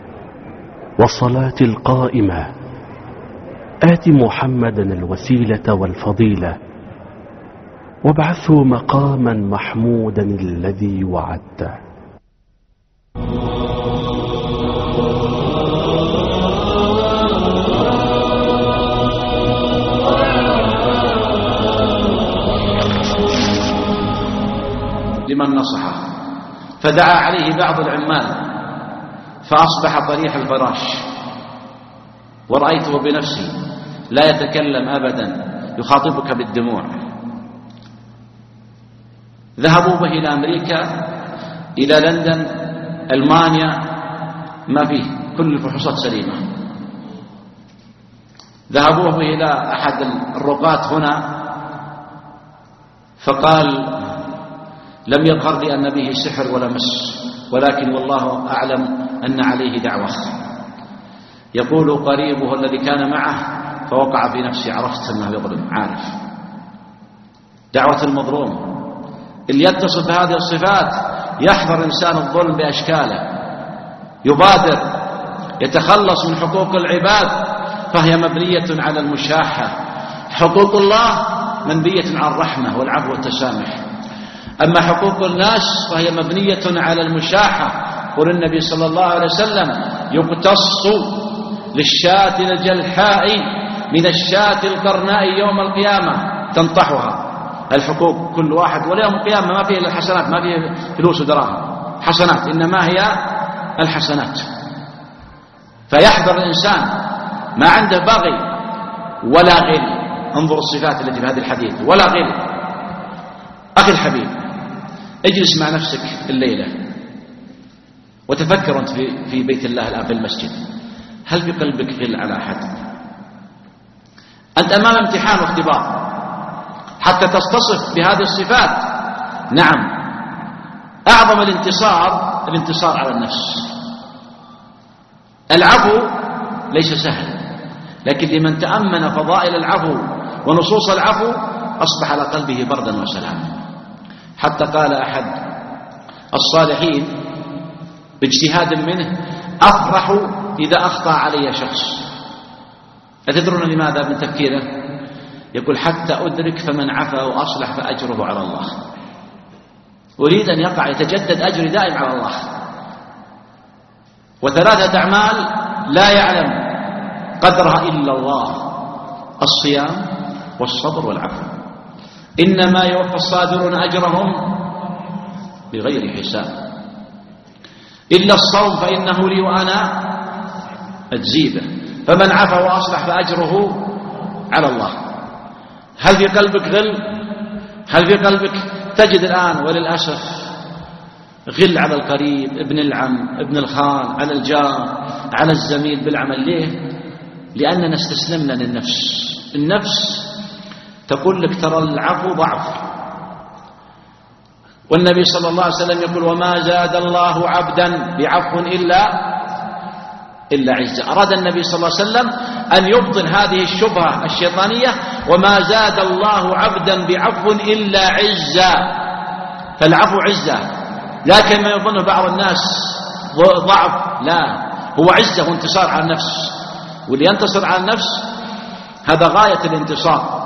والصلاة القائمة آت محمدا الوسيلة والفضيلة وابعثه مقاما محمودا الذي وعدته. لمن نصحه فدعا عليه بعض العمال فأصبح طريح الفراش، ورأيته بنفسي لا يتكلم أبدا، يخاطبك بالدموع. ذهبوا به إلى أمريكا، إلى لندن، ألمانيا، ما فيه، كل الفحوصات سليمة. ذهبوا به إلى أحد الرقاة هنا فقال: لم يظهر لي أن به سحر ولا مس، ولكن والله أعلم أن عليه دعوة. يقول قريبه الذي كان معه: فوقع في نفسي، عرفت أنه يظلم، عارف دعوة المظلوم. اللي يتصف بهذه الصفات يحذر إنسان الظلم بأشكاله، يبادر يتخلص من حقوق العباد، فهي مبنية على المشاحة. حقوق الله مبنية على الرحمة والعفو والتسامح، أما حقوق الناس فهي مبنية على المشاحة. قال النبي صلى الله عليه وسلم: يقتص للشاة الجلحاء من الشاة القرناء يوم القيامة تنطحها. الحقوق كل واحد، واليوم القيامة ما فيه إلا الحسنات، ما فيه فلوس ودراهم حسنات، إنما هي الحسنات. فيحذر الإنسان ما عنده بغي ولا غل. انظر الصفات التي في هذا الحديث: ولا غل. أخي الحبيب، اجلس مع نفسك الليلة وتفكر أنت في بيت الله الآن في المسجد، هل في قلبك غل على أحد؟ أنت أمام امتحان واختبار حتى تستصف بهذه الصفات. نعم، أعظم الانتصار على النفس. العفو ليس سهل، لكن لمن تأمن فضائل العفو ونصوص العفو أصبح على قلبه بردا وسلاما. حتى قال أحد الصالحين باجتهاد منه: أفرح إذا أخطأ علي شخص. أتدرون لماذا؟ من تفكيره يقول: حتى أدرك فمن عفا وأصلح فأجره على الله. أريد أن يقع يتجدد أجري دائم على الله. وثلاثة أعمال لا يعلم قدرها إلا الله: الصيام والصبر والعفو. إنما يوفى الصابرون أجرهم بغير حساب. إلا الصوم فإنه لي وأنا أجزي به، فمن عفا وأصلح فأجره على الله. هل في قلبك غل؟ هل في قلبك تجد الآن وللأسف غل على القريب، ابن العم، ابن الخال، على الجار، على الزميل بالعمل؟ ليه؟ لأننا استسلمنا للنفس. النفس تقول لك ترى العفو ضعف، والنبي صلى الله عليه وسلم يقول: وما زاد الله عبدا بعفو إلا عزة. أراد النبي صلى الله عليه وسلم أن يبطل هذه الشبهة الشيطانية: وما زاد الله عبدا بعفو إلا عزة. فالعفو عزة، لكن ما يظن بعض الناس ضعف، لا، هو عزة وانتصار على النفس. واللي ينتصر على النفس هذا غاية الانتصار.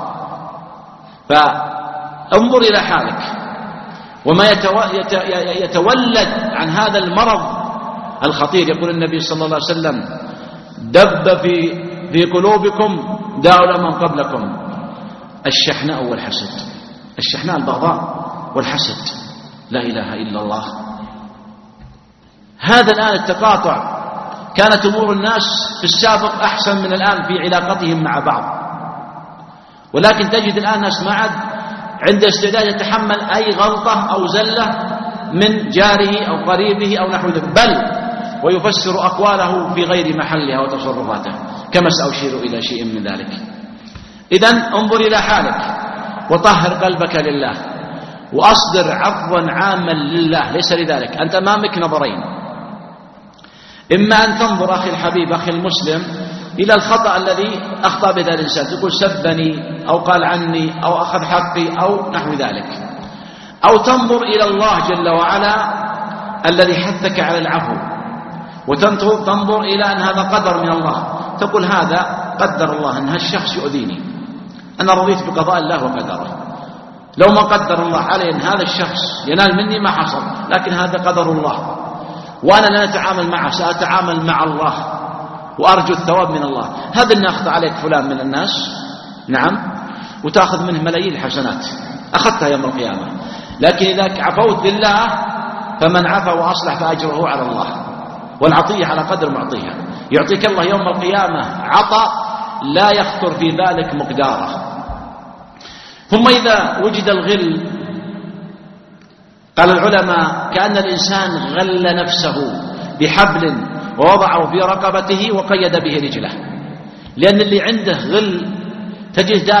فانظر إلى حالك، وما يتولد عن هذا المرض الخطير. يقول النبي صلى الله عليه وسلم: دب في قلوبكم داء من قبلكم الشحناء والحسد. الشحناء البغضاء والحسد، لا إله إلا الله. هذا الآن التقاطع. كانت أمور الناس في السابق أحسن من الآن في علاقتهم مع بعض، ولكن تجد الآن ناس ما عاد عنده استعداد يتحمل أي غلطة أو زلة من جاره أو قريبه أو نحو ذلك، بل ويفسر أقواله في غير محلها وتصرفاته، كما سأشير إلى شيء من ذلك. إذن انظر إلى حالك وطهر قلبك لله، وأصدر عفوا عاما لله ليس لذلك. أنت أمامك نظرين: إما أن تنظر أخي الحبيب أخي المسلم إلى الخطأ الذي أخطأ به الإنسان، تقول سبني أو قال عني أو أخذ حقي أو نحو ذلك، أو تنظر إلى الله جل وعلا الذي حثك على العفو، وتنظر إلى أن هذا قدر من الله، تقول هذا قدر الله أن هالشخص يؤذيني، أنا رضيت بقضاء الله وقدره، لو ما قدر الله علي أن هذا الشخص ينال مني ما حصل، لكن هذا قدر الله، وأنا لا أتعامل معه، سأتعامل مع الله وأرجو الثواب من الله. هذا اللي أخذ عليك فلان من الناس، نعم، وتأخذ منه ملايين الحسنات أخذتها يوم القيامة. لكن إذا عفوت لله فمن عفا وأصلح فأجره على الله، والعطية على قدر معطيها. يعطيك الله يوم القيامة عطاء لا يخطر في بالك مقداره. ثم إذا وجد الغل، قال العلماء كأن الإنسان غل نفسه بحبل ووضعه في رقبته وقيد به رجله، لأن اللي عنده غل تجد دائم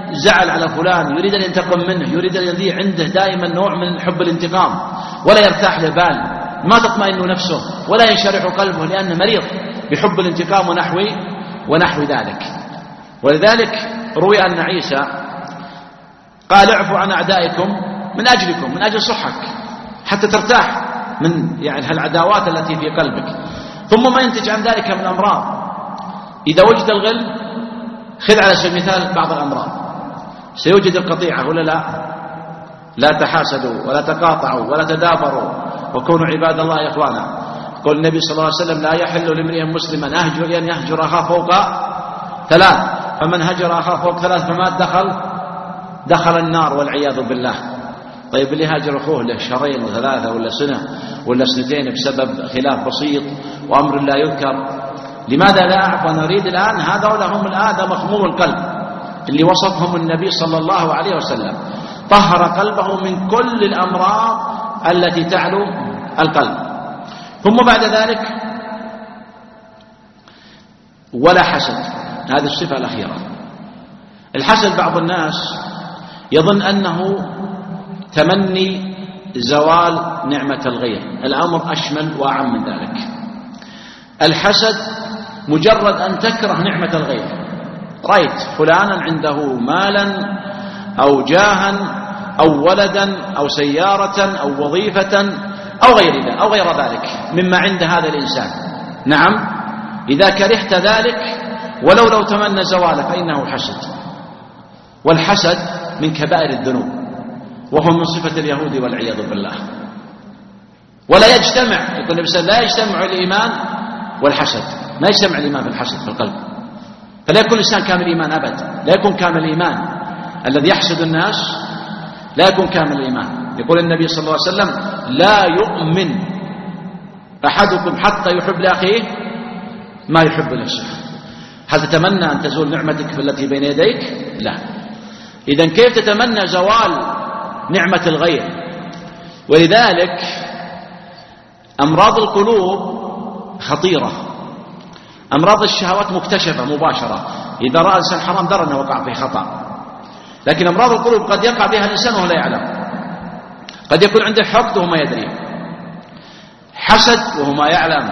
زعل على فلان، يريد أن ينتقم منه، يريد أن يذيع عنده دائما نوع من حب الانتقام، ولا يرتاح لبال، ما تطمئن نفسه ولا ينشرح قلبه لأنه مريض بحب الانتقام ونحو ذلك. ولذلك روي أن عيسى قال اعفوا عن أعدائكم من أجلكم، من أجل صحك، حتى ترتاح من هالعداوات التي في قلبك. ثم ما ينتج عن ذلك من أمراض. إذا وجد الغل، خذ على سبيل المثال بعض الأمراض، سيوجد القطيعة ولا لا؟ لا تحاسدوا ولا تقاطعوا ولا تدابروا وكونوا عباد الله إخوانا. قال النبي صلى الله عليه وسلم لا يحل لامرئ مسلم أن يهجر أخاه فوق 3، فمن هجر أخاه فوق 3 فما دخل النار والعياذ بالله. طيب اللي هاجر أخوه له 2 و3 ولا سنة ولا 2 بسبب خلاف بسيط وأمر لا يذكر، لماذا لا أعفو؟ نريد الآن هذا هم هذا مخموم القلب اللي وصفهم النبي صلى الله عليه وسلم، طهر قلبه من كل الأمراض التي تعلو القلب. ثم بعد ذلك ولا حسد، هذه الصفة الأخيرة. الحسد بعض الناس يظن أنه تمني زوال نعمة الغير، الأمر أشمل وأعم من ذلك. الحسد مجرد أن تكره نعمة الغير، رأيت فلانا عنده مالا أو جاها أو ولدا أو سيارة أو وظيفة أو غير ذلك مما عند هذا الإنسان، نعم، إذا كرهت ذلك ولو تمنى زواله فإنه حسد. والحسد من كبائر الذنوب، وهو من صفة اليهود والعياذ بالله. ولا يجتمع، يقول النبي صلى الله عليه وسلم لا يجتمع الإيمان والحسد، ما يجتمع الإيمان في الحسد في القلب، فلا يكون الإنسان كامل الإيمان أبدا، لا يكون كامل الإيمان الذي يحسد الناس، لا يكون كامل الإيمان. يقول النبي صلى الله عليه وسلم لا يؤمن أحدكم حتى يحب لأخيه ما يحب لنفسه. هل تتمنى أن تزول نعمتك التي بين يديك؟ لا. إذن كيف تتمنى زوال نعمة الغير؟ ولذلك أمراض القلوب خطيرة، أمراض الشهوات مكتشفة مباشرة، إذا رأى الإنسان حرام درى أنه وقع في خطأ. لكن أمراض القلوب قد يقع بها الإنسان وهو لا يعلم، قد يكون عنده حقد وهو ما يدري، حسد وهو ما يعلم،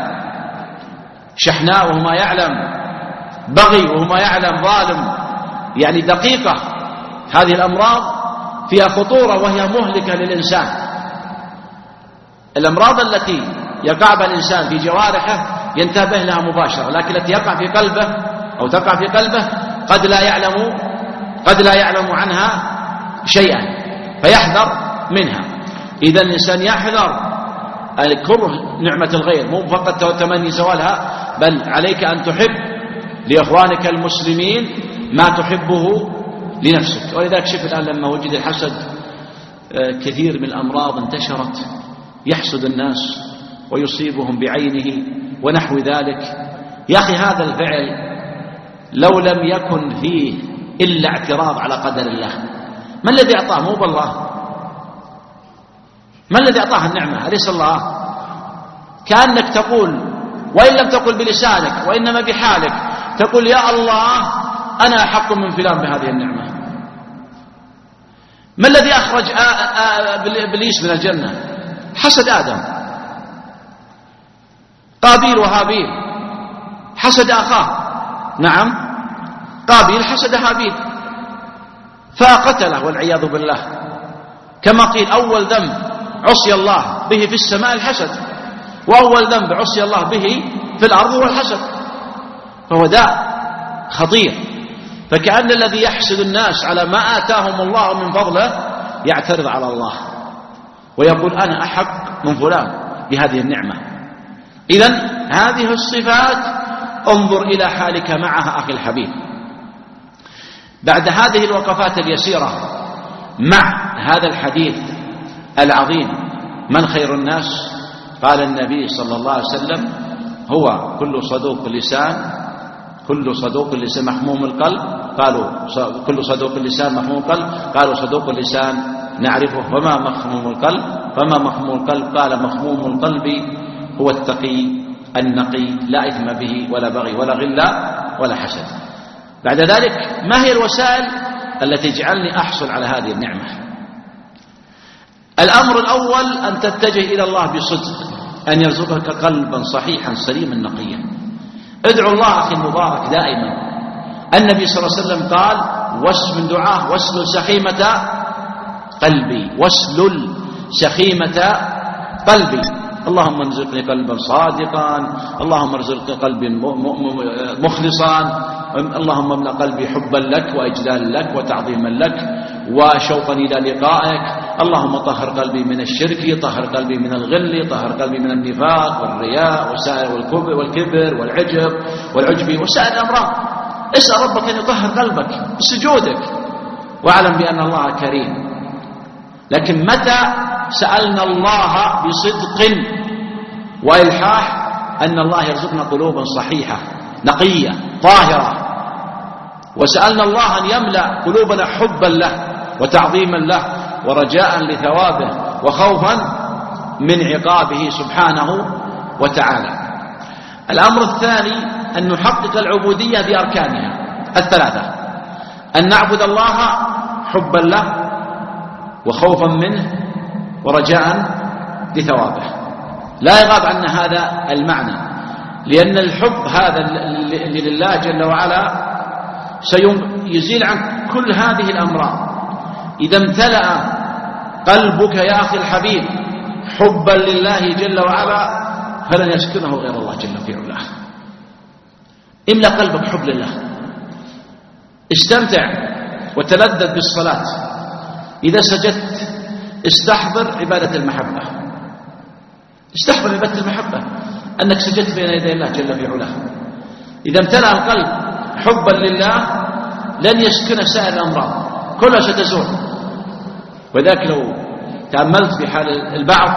شحناء وهو ما يعلم، بغي وهو ما يعلم، ظالم، يعني دقيقة. هذه الأمراض فيها خطورة وهي مهلكة للإنسان. الأمراض التي يقع بها الإنسان في جوارحه ينتبه لها مباشرة، لكن التي يقع في قلبه أو تقع في قلبه قد لا يعلم عنها شيئا فيحذر منها. إذا الإنسان يحذر كره نعمة الغير، مو فقط تمني زوالها، بل عليك أن تحب لإخوانك المسلمين ما تحبه لنفسك. ولذلك شوف الآن لما وجد الحسد كثير من الأمراض انتشرت، يحسد الناس ويصيبهم بعينه ونحو ذلك. يا أخي هذا الفعل لو لم يكن فيه إلا اعتراض على قدر الله، ما الذي أعطاه؟ مو بالله، ما الذي أعطاه النعمة؟ أليس الله؟ كأنك تقول، وإن لم تقل بلسانك وإنما بحالك، تقول يا الله أنا أحق من فلان بهذه النعمة. ما الذي أخرج إبليس من الجنة؟ حسد آدم، قابيل وهابيل، حسد أخاه، نعم، قابيل حسد هابيل فقتله والعياذ بالله. كما قيل أول ذنب عصي الله به في السماء الحسد، وأول ذنب عصي الله به في الأرض هو الحسد، فهو داء خطير. فكأن الذي يحسد الناس على ما آتاهم الله من فضله يعترض على الله ويقول أنا أحق من فلان بهذه النعمة. إذن هذه الصفات انظر إلى حالك معها أخي الحبيب. بعد هذه الوقفات اليسيرة مع هذا الحديث العظيم من خير الناس؟ قال النبي صلى الله عليه وسلم هو كل صدوق اللسان محموم القلب. قالوا كل صدوق اللسان محموم القلب، قالوا صدوق اللسان نعرفه، فما مخموم القلب؟ قال مخموم القلب هو التقي النقي لا إثم به ولا بغي ولا غل ولا حسد. بعد ذلك ما هي الوسائل التي تجعلني أحصل على هذه النعمة. الأمر الأول أن تتجه إلى الله بصدق، أن يرزقك قلبا صحيحا سليما نقيا. ادعو الله أخي المبارك دائما. النبي صلى الله عليه وسلم قال من دعاه واسلل سخيمة قلبي، واسلل سخيمة قلبي. اللهم ارزقني قلبا صادقا، اللهم ارزقني قلبا مخلصا، اللهم املأ قلبي حبا لك وإجلالا لك وتعظيما لك وشوقا إلى لقائك. اللهم طهر قلبي من الشرك، طهر قلبي من الغل، طهر قلبي من النفاق والرياء وسائر والكبر والعجب وسائر الأمراض. اسأل ربك أن يطهر قلبك بسجودك، واعلم بأن الله كريم. لكن متى سألنا الله بصدق وإلحاح أن الله يرزقنا قلوبا صحيحة نقية طاهرة، وسألنا الله أن يملأ قلوبنا حبا له وتعظيما له ورجاء لثوابه وخوفا من عقابه سبحانه وتعالى. الأمر الثاني أن نحقق العبودية بأركانها الثلاثة: أن نعبد الله حبا له وخوفا منه ورجاء لثوابه. لا يغاب عنا هذا المعنى، لأن الحب هذا لله جل وعلا سيزيل عن كل هذه الأمراض. إذا امتلأ قلبك يا أخي الحبيب حبا لله جل وعلا فلن يسكنه غير الله جل في علاه. املأ قلبك حب لله، استمتع وتلذذ بالصلاة. إذا سجدت استحضر عبادة المحبة، استحضر عبادة المحبة أنك سجدت بين يدي الله جل في علاه. إذا امتلأ القلب حبا لله لن يسكن سائر الأمراض كلها ستزول. وذلك لو تأملت في حال البعض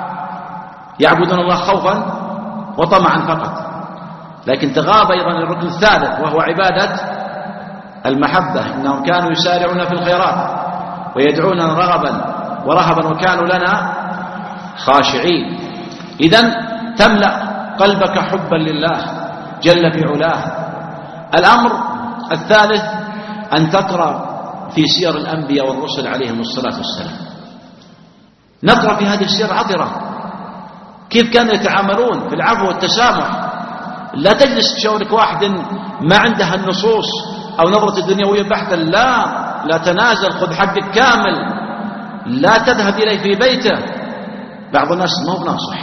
يعبدون الله خوفا وطمعا فقط، لكن تغاب أيضا الركن الثالث وهو عبادة المحبة. إنهم كانوا يسارعون في الخيرات ويدعوننا رغبا ورهبا وكانوا لنا خاشعين. إذن تملأ قلبك حبا لله جل في علاه. الأمر الثالث أن تقرأ في سير الأنبياء والرسل عليهم الصلاة والسلام. نقرأ في هذه السير عطرة كيف كانوا يتعاملون في العفو والتسامح. لا تجلس تشاورك واحد ما عندها النصوص أو نظرة الدنيوية بحتا، لا تنازل، خذ حقك كامل، لا تذهب إليه في بيته. بعض الناس ما هو بناصح،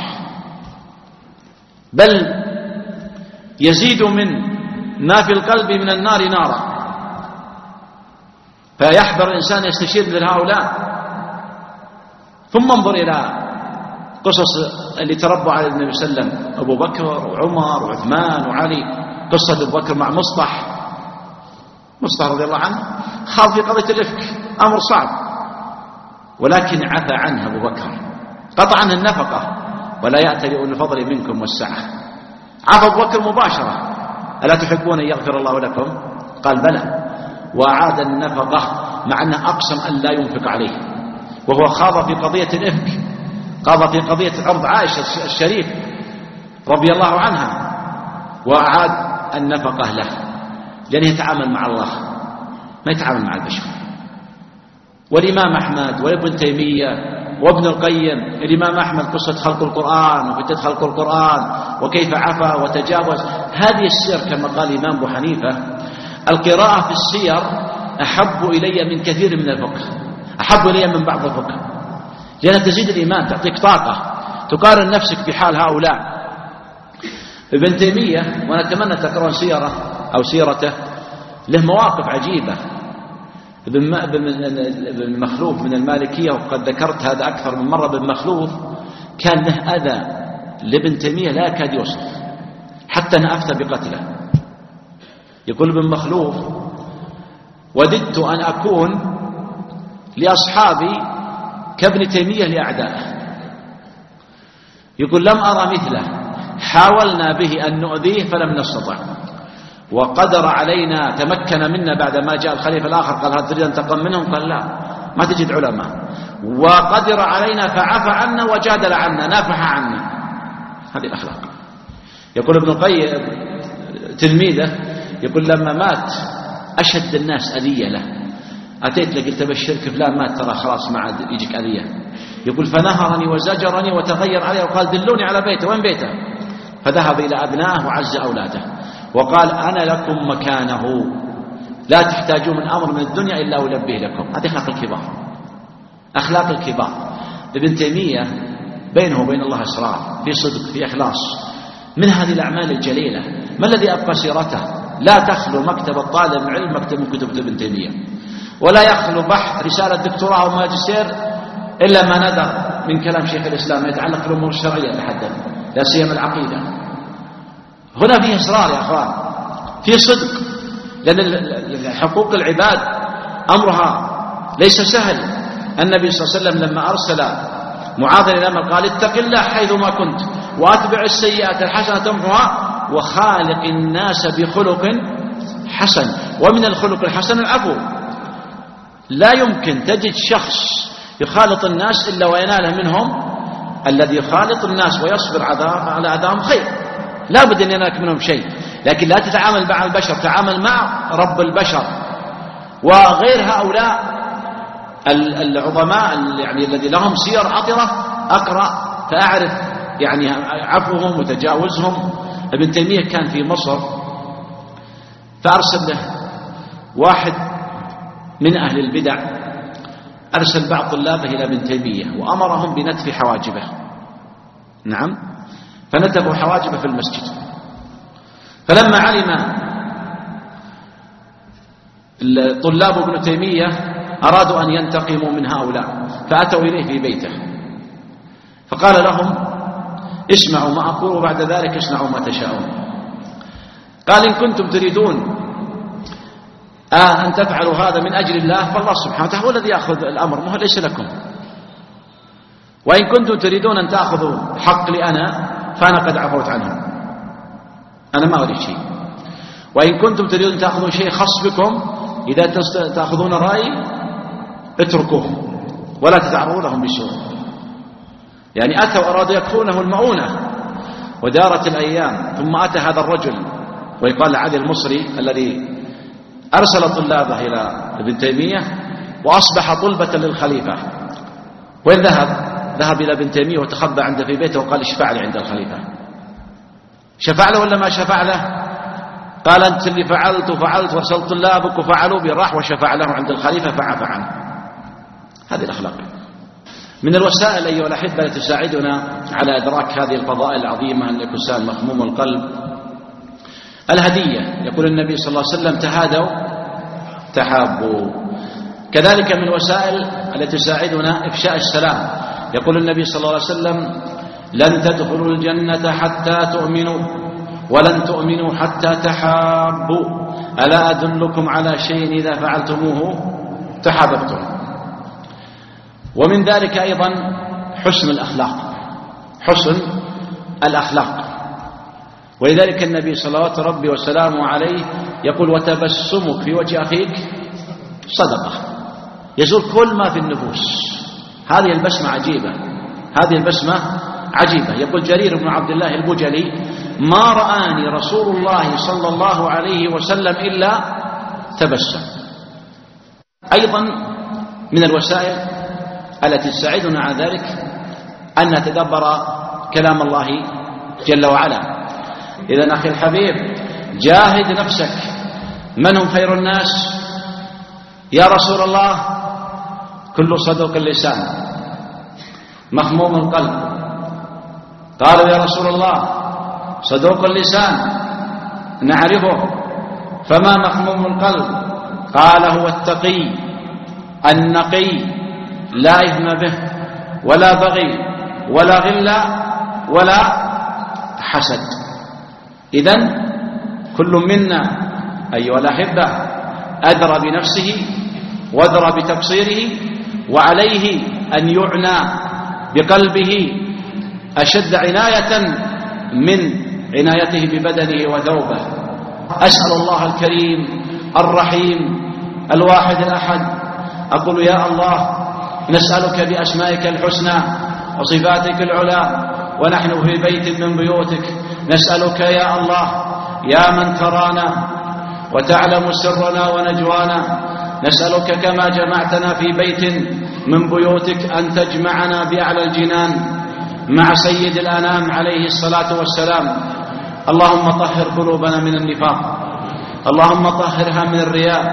بل يزيد من ما في القلب من النار نارا. فيحذر الإنسان يستشير مثل هؤلاء. ثم انظر إلى قصص اللي تربوا على النبي صلى الله عليه وسلم: أبو بكر وعمر وعثمان وعلي. قصة أبو بكر مع مصطح رضي الله عنه خاض في قضية الإفك، أمر صعب، ولكن عفى عنه أبو بكر، قطع عنه النفقة: ولا يأتي لأولي الفضل منكم والسعة. عفى أبو بكر مباشرة: ألا تحبون أن يغفر الله لكم؟ قال بلى، وأعاد النفقة مع أنه أقسم أن لا ينفق عليه، وهو خاض في قضية الإفك، خاض في قضية عرض عائشة الشريف رضي الله عنها، وأعاد النفقة له، لأنه يتعامل مع الله ما يتعامل مع البشر. والإمام أحمد وابن تيمية وابن القيم. الإمام أحمد قصة خلق القرآن وفتة خلق القرآن وكيف عفا وتجاوز. هذه السير كما قال الإمام أبو حنيفة: القراءة في السير أحب إلي من كثير من الفقه، أحب إلي من بعض الفقه، لأنها تزيد الإيمان، تعطيك طاقة، تقارن نفسك بحال هؤلاء. ابن تيمية، وأنا أتمنى تقرأون سيرة أو سيرته، له مواقف عجيبة. ابن مخلوف من المالكية، وقد ذكرت هذا أكثر من مرة. ابن مخلوف كان له أذى لابن تيمية لا يكاد يوصف، حتى أن أفتى بقتله. يقول ابن مخلوف: وددت أن أكون لأصحابي كابن تيمية لأعدائه. يقول: لم أرى مثله، حاولنا به أن نؤذيه فلم نستطع، وقدر علينا، تمكن منا بعد ما جاء الخليفة الآخر قال: هل تريد أن تنتقم منهم؟ قال: لا، ما تجد علماء. وقدر علينا فعفى عنا وجادل عنا، نافح عنا. هذه الأخلاق. يقول ابن القيم تلميذه، يقول: لما مات أشد الناس أذية له أتيت لقلت بشرك فلان مات ترى خلاص ما عاد يجيك أذية. يقول فنهرني وزجرني وتغير علي وقال دلوني على بيته. وين بيته؟ فذهب إلى أبنائه وعز أولاده وقال أنا لكم مكانه لا تحتاجون من أمر من الدنيا إلا ألبيه لكم. هذه أخلاق الكبار، أخلاق الكبار. ابن تيمية بينه وبين الله أسرار، في صدق، في إخلاص. من هذه الأعمال الجليلة ما الذي أبقى سيرته؟ لا تخلو مكتب الطالب العلم مكتب من كتب ابن تيمية، ولا يخلو بحث رسالة دكتوراه أو ماجستير إلا ما ندر من كلام شيخ الإسلام يتعلق بالأمور الشرعية تحدث، لا سيما العقيدة. هنا فيه إصرار يا أخوان، فيه صدق، لأن حقوق العباد أمرها ليس سهل. النبي صلى الله عليه وسلم لما أرسل معاذ إلى الأمر قال اتق الله حيثما كنت وأتبع السيئات الحسنة تمحها وخالق الناس بخلق حسن. ومن الخلق الحسن العفو. لا يمكن تجد شخص يخالط الناس إلا وينال منهم الذي يخالط الناس ويصبر على أذاهم خير، لا بد أن ينالك منهم شيء. لكن لا تتعامل مع البشر، تعامل مع رب البشر. وغير هؤلاء العظماء يعني الذي لهم سير عطرة أقرأ فأعرف يعني عفوهم وتجاوزهم. ابن تيمية كان في مصر فأرسل له واحد من أهل البدع، أرسل بعض طلابه إلى ابن تيمية وأمرهم بنتف حواجبه. نعم، فنتفوا حواجبه في المسجد. فلما علم طلاب ابن تيمية أرادوا أن ينتقموا من هؤلاء، فأتوا إليه في بيته فقال لهم اسمعوا ما أقول وبعد ذلك اصنعوا ما تشاءون. قال إن كنتم تريدون أن تفعلوا هذا من أجل الله فالله سبحانه وتعالى هو الذي يأخذ الأمر، ما هو ليس لكم. وإن كنتم تريدون أن تأخذوا حقي أنا فأنا قد عفوت عنه، أنا ما أريد شيء. وإن كنتم تريدون أن تأخذوا شيء خاص بكم إذا تأخذون رأي اتركوه ولا تتعرضوا لهم بسوء. يعني أتوا أرادوا يكفونه المؤونة ودارت الأيام، ثم أتى هذا الرجل ويقال علي المصري الذي أرسل طلابه إلى ابن تيمية وأصبح طلبة للخليفة. وين ذهب؟ ذهب إلى ابن تيمية وتخبى عنده في بيته وقال اشفع لي عند الخليفة. شفع له ولا ما شفع له؟ قال أنت اللي فعلت وارسلت طلابك وفعلوا بي، راح وشفع له عند الخليفة فعفى عنه. هذه الأخلاق. من الوسائل أيها الأحبة التي تساعدنا على إدراك هذه الفضائل العظيمة أن يكون الإنسان مخموم القلب الهدية. يقول النبي صلى الله عليه وسلم تهادوا تحابوا. كذلك من الوسائل التي تساعدنا إفشاء السلام. يقول النبي صلى الله عليه وسلم لن تدخلوا الجنة حتى تؤمنوا ولن تؤمنوا حتى تحابوا ألا أدلكم على شيء إذا فعلتموه تحاببتم. ومن ذلك أيضا حسن الأخلاق، حسن الأخلاق. ولذلك النبي صلوات ربي وسلامه عليه يقول وتبسمك في وجه أخيك صدقة، يزول كل ما في النفوس. هذه البسمة عجيبة، هذه البسمة عجيبة. يقول جرير بن عبد الله البجلي ما رآني رسول الله صلى الله عليه وسلم إلا تبسم. أيضا من الوسائل التي تساعدنا على ذلك أن نتدبر كلام الله جل وعلا. إذن أخي الحبيب جاهد نفسك. من هم خير الناس؟ يا رسول الله كل صدوق اللسان مخموم القلب. قالوا يا رسول الله صدوق اللسان نعرفه فما مخموم القلب؟ قال هو التقي النقي لا إثم به ولا بغي ولا غل ولا حسد. إذن كل منا أيها الأحبة أدرى بنفسه وأدرى بتقصيره، وعليه أن يعنى بقلبه أشد عناية من عنايته ببدنه وثوبه. أسأل الله الكريم الرحيم الواحد الأحد أقول يا الله نسألك بأسمائك الحسنى وصفاتك العلى ونحن في بيت من بيوتك نسألك يا الله يا من ترانا وتعلم سرنا ونجوانا نسألك كما جمعتنا في بيت من بيوتك أن تجمعنا بأعلى الجنان مع سيد الأنام عليه الصلاة والسلام. اللهم طهر قلوبنا من النفاق، اللهم طهرها من الرياء،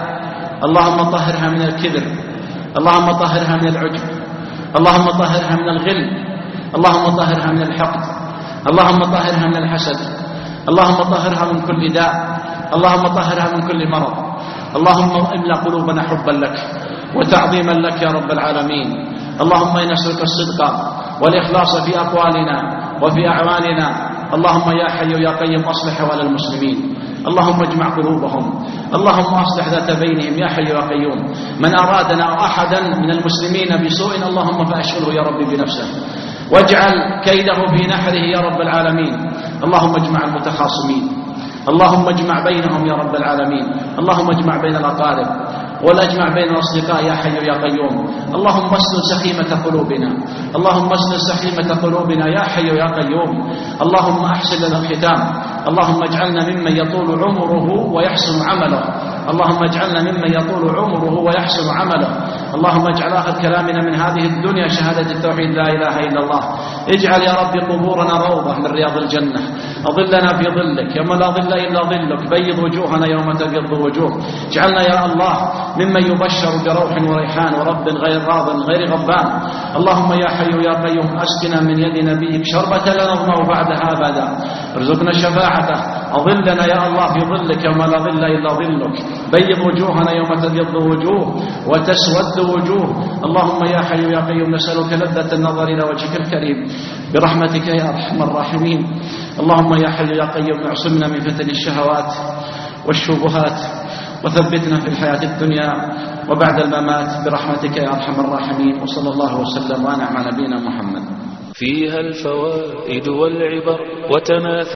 اللهم طهرها من الكبر، اللهم طهرها من العجب، اللهم طهرها من الغل، اللهم طهرها من الحقد، اللهم طهرها من الحسد، اللهم طهرها من كل داء، اللهم طهرها من كل مرض. اللهم املأ قلوبنا حبا لك وتعظيما لك يا رب العالمين. اللهم إنا نسألك الصدق والإخلاص في أقوالنا وفي أعمالنا. اللهم يا حي يا قيوم أصلح أحوال المسلمين، اللهم اجمع قلوبهم، اللهم أصلح ذات بينهم يا حي يا قيوم. من أرادنا أو أحدا من المسلمين بسوء اللهم فأشغله يا رب بنفسه واجعل كيده في نحره يا رب العالمين. اللهم اجمع المتخاصمين، اللهم اجمع بينهم يا رب العالمين. اللهم اجمع بين الأقارب والاجمع بين الأصدقاء يا حي يا قيوم. اللهم اسلل سخيمة قلوبنا، اللهم اسلل سخيمة قلوبنا يا حي يا قيوم. اللهم أحسن لنا الختام، اللهم اجعلنا ممن يطول عمره ويحسن عمله، اللهم اجعلنا ممن يطول عمره ويحسن عمله. اللهم اجعل آخر كلامنا من هذه الدنيا شهادة التوحيد لا إله إلا الله. اجعل يا رب قبورنا روضة من رياض الجنة، أظلنا في ظلك يوم لا ظل إلا ظلك، بيض وجوهنا يوم تبيض وجوه. اجعلنا يا الله ممن يبشر بروح وريحان ورب غير راض غير غضبان. اللهم يا حي يا قيوم أسقنا من يد نبيك شربة لا نظمأ بعدها أبدا، ارزقنا شفاعته، أظلنا يا الله في ظلك يوم لا ظل إلا ظلك، بيض وجوهنا يوم تبيض وجوه وتسود وجوه. اللهم يا حي يا قيوم نسألك لذة النظر إلى وجهك الكريم برحمتك يا أرحم الراحمين. اللهم يا حي يا قيوم اعصمنا من فتن الشهوات والشبهات وثبتنا في الحياة الدنيا وبعد الممات برحمتك يا أرحم الراحمين. وصلى الله وسلم وأنعم على نبينا محمد. فيها الفوائد والعبر وتماثل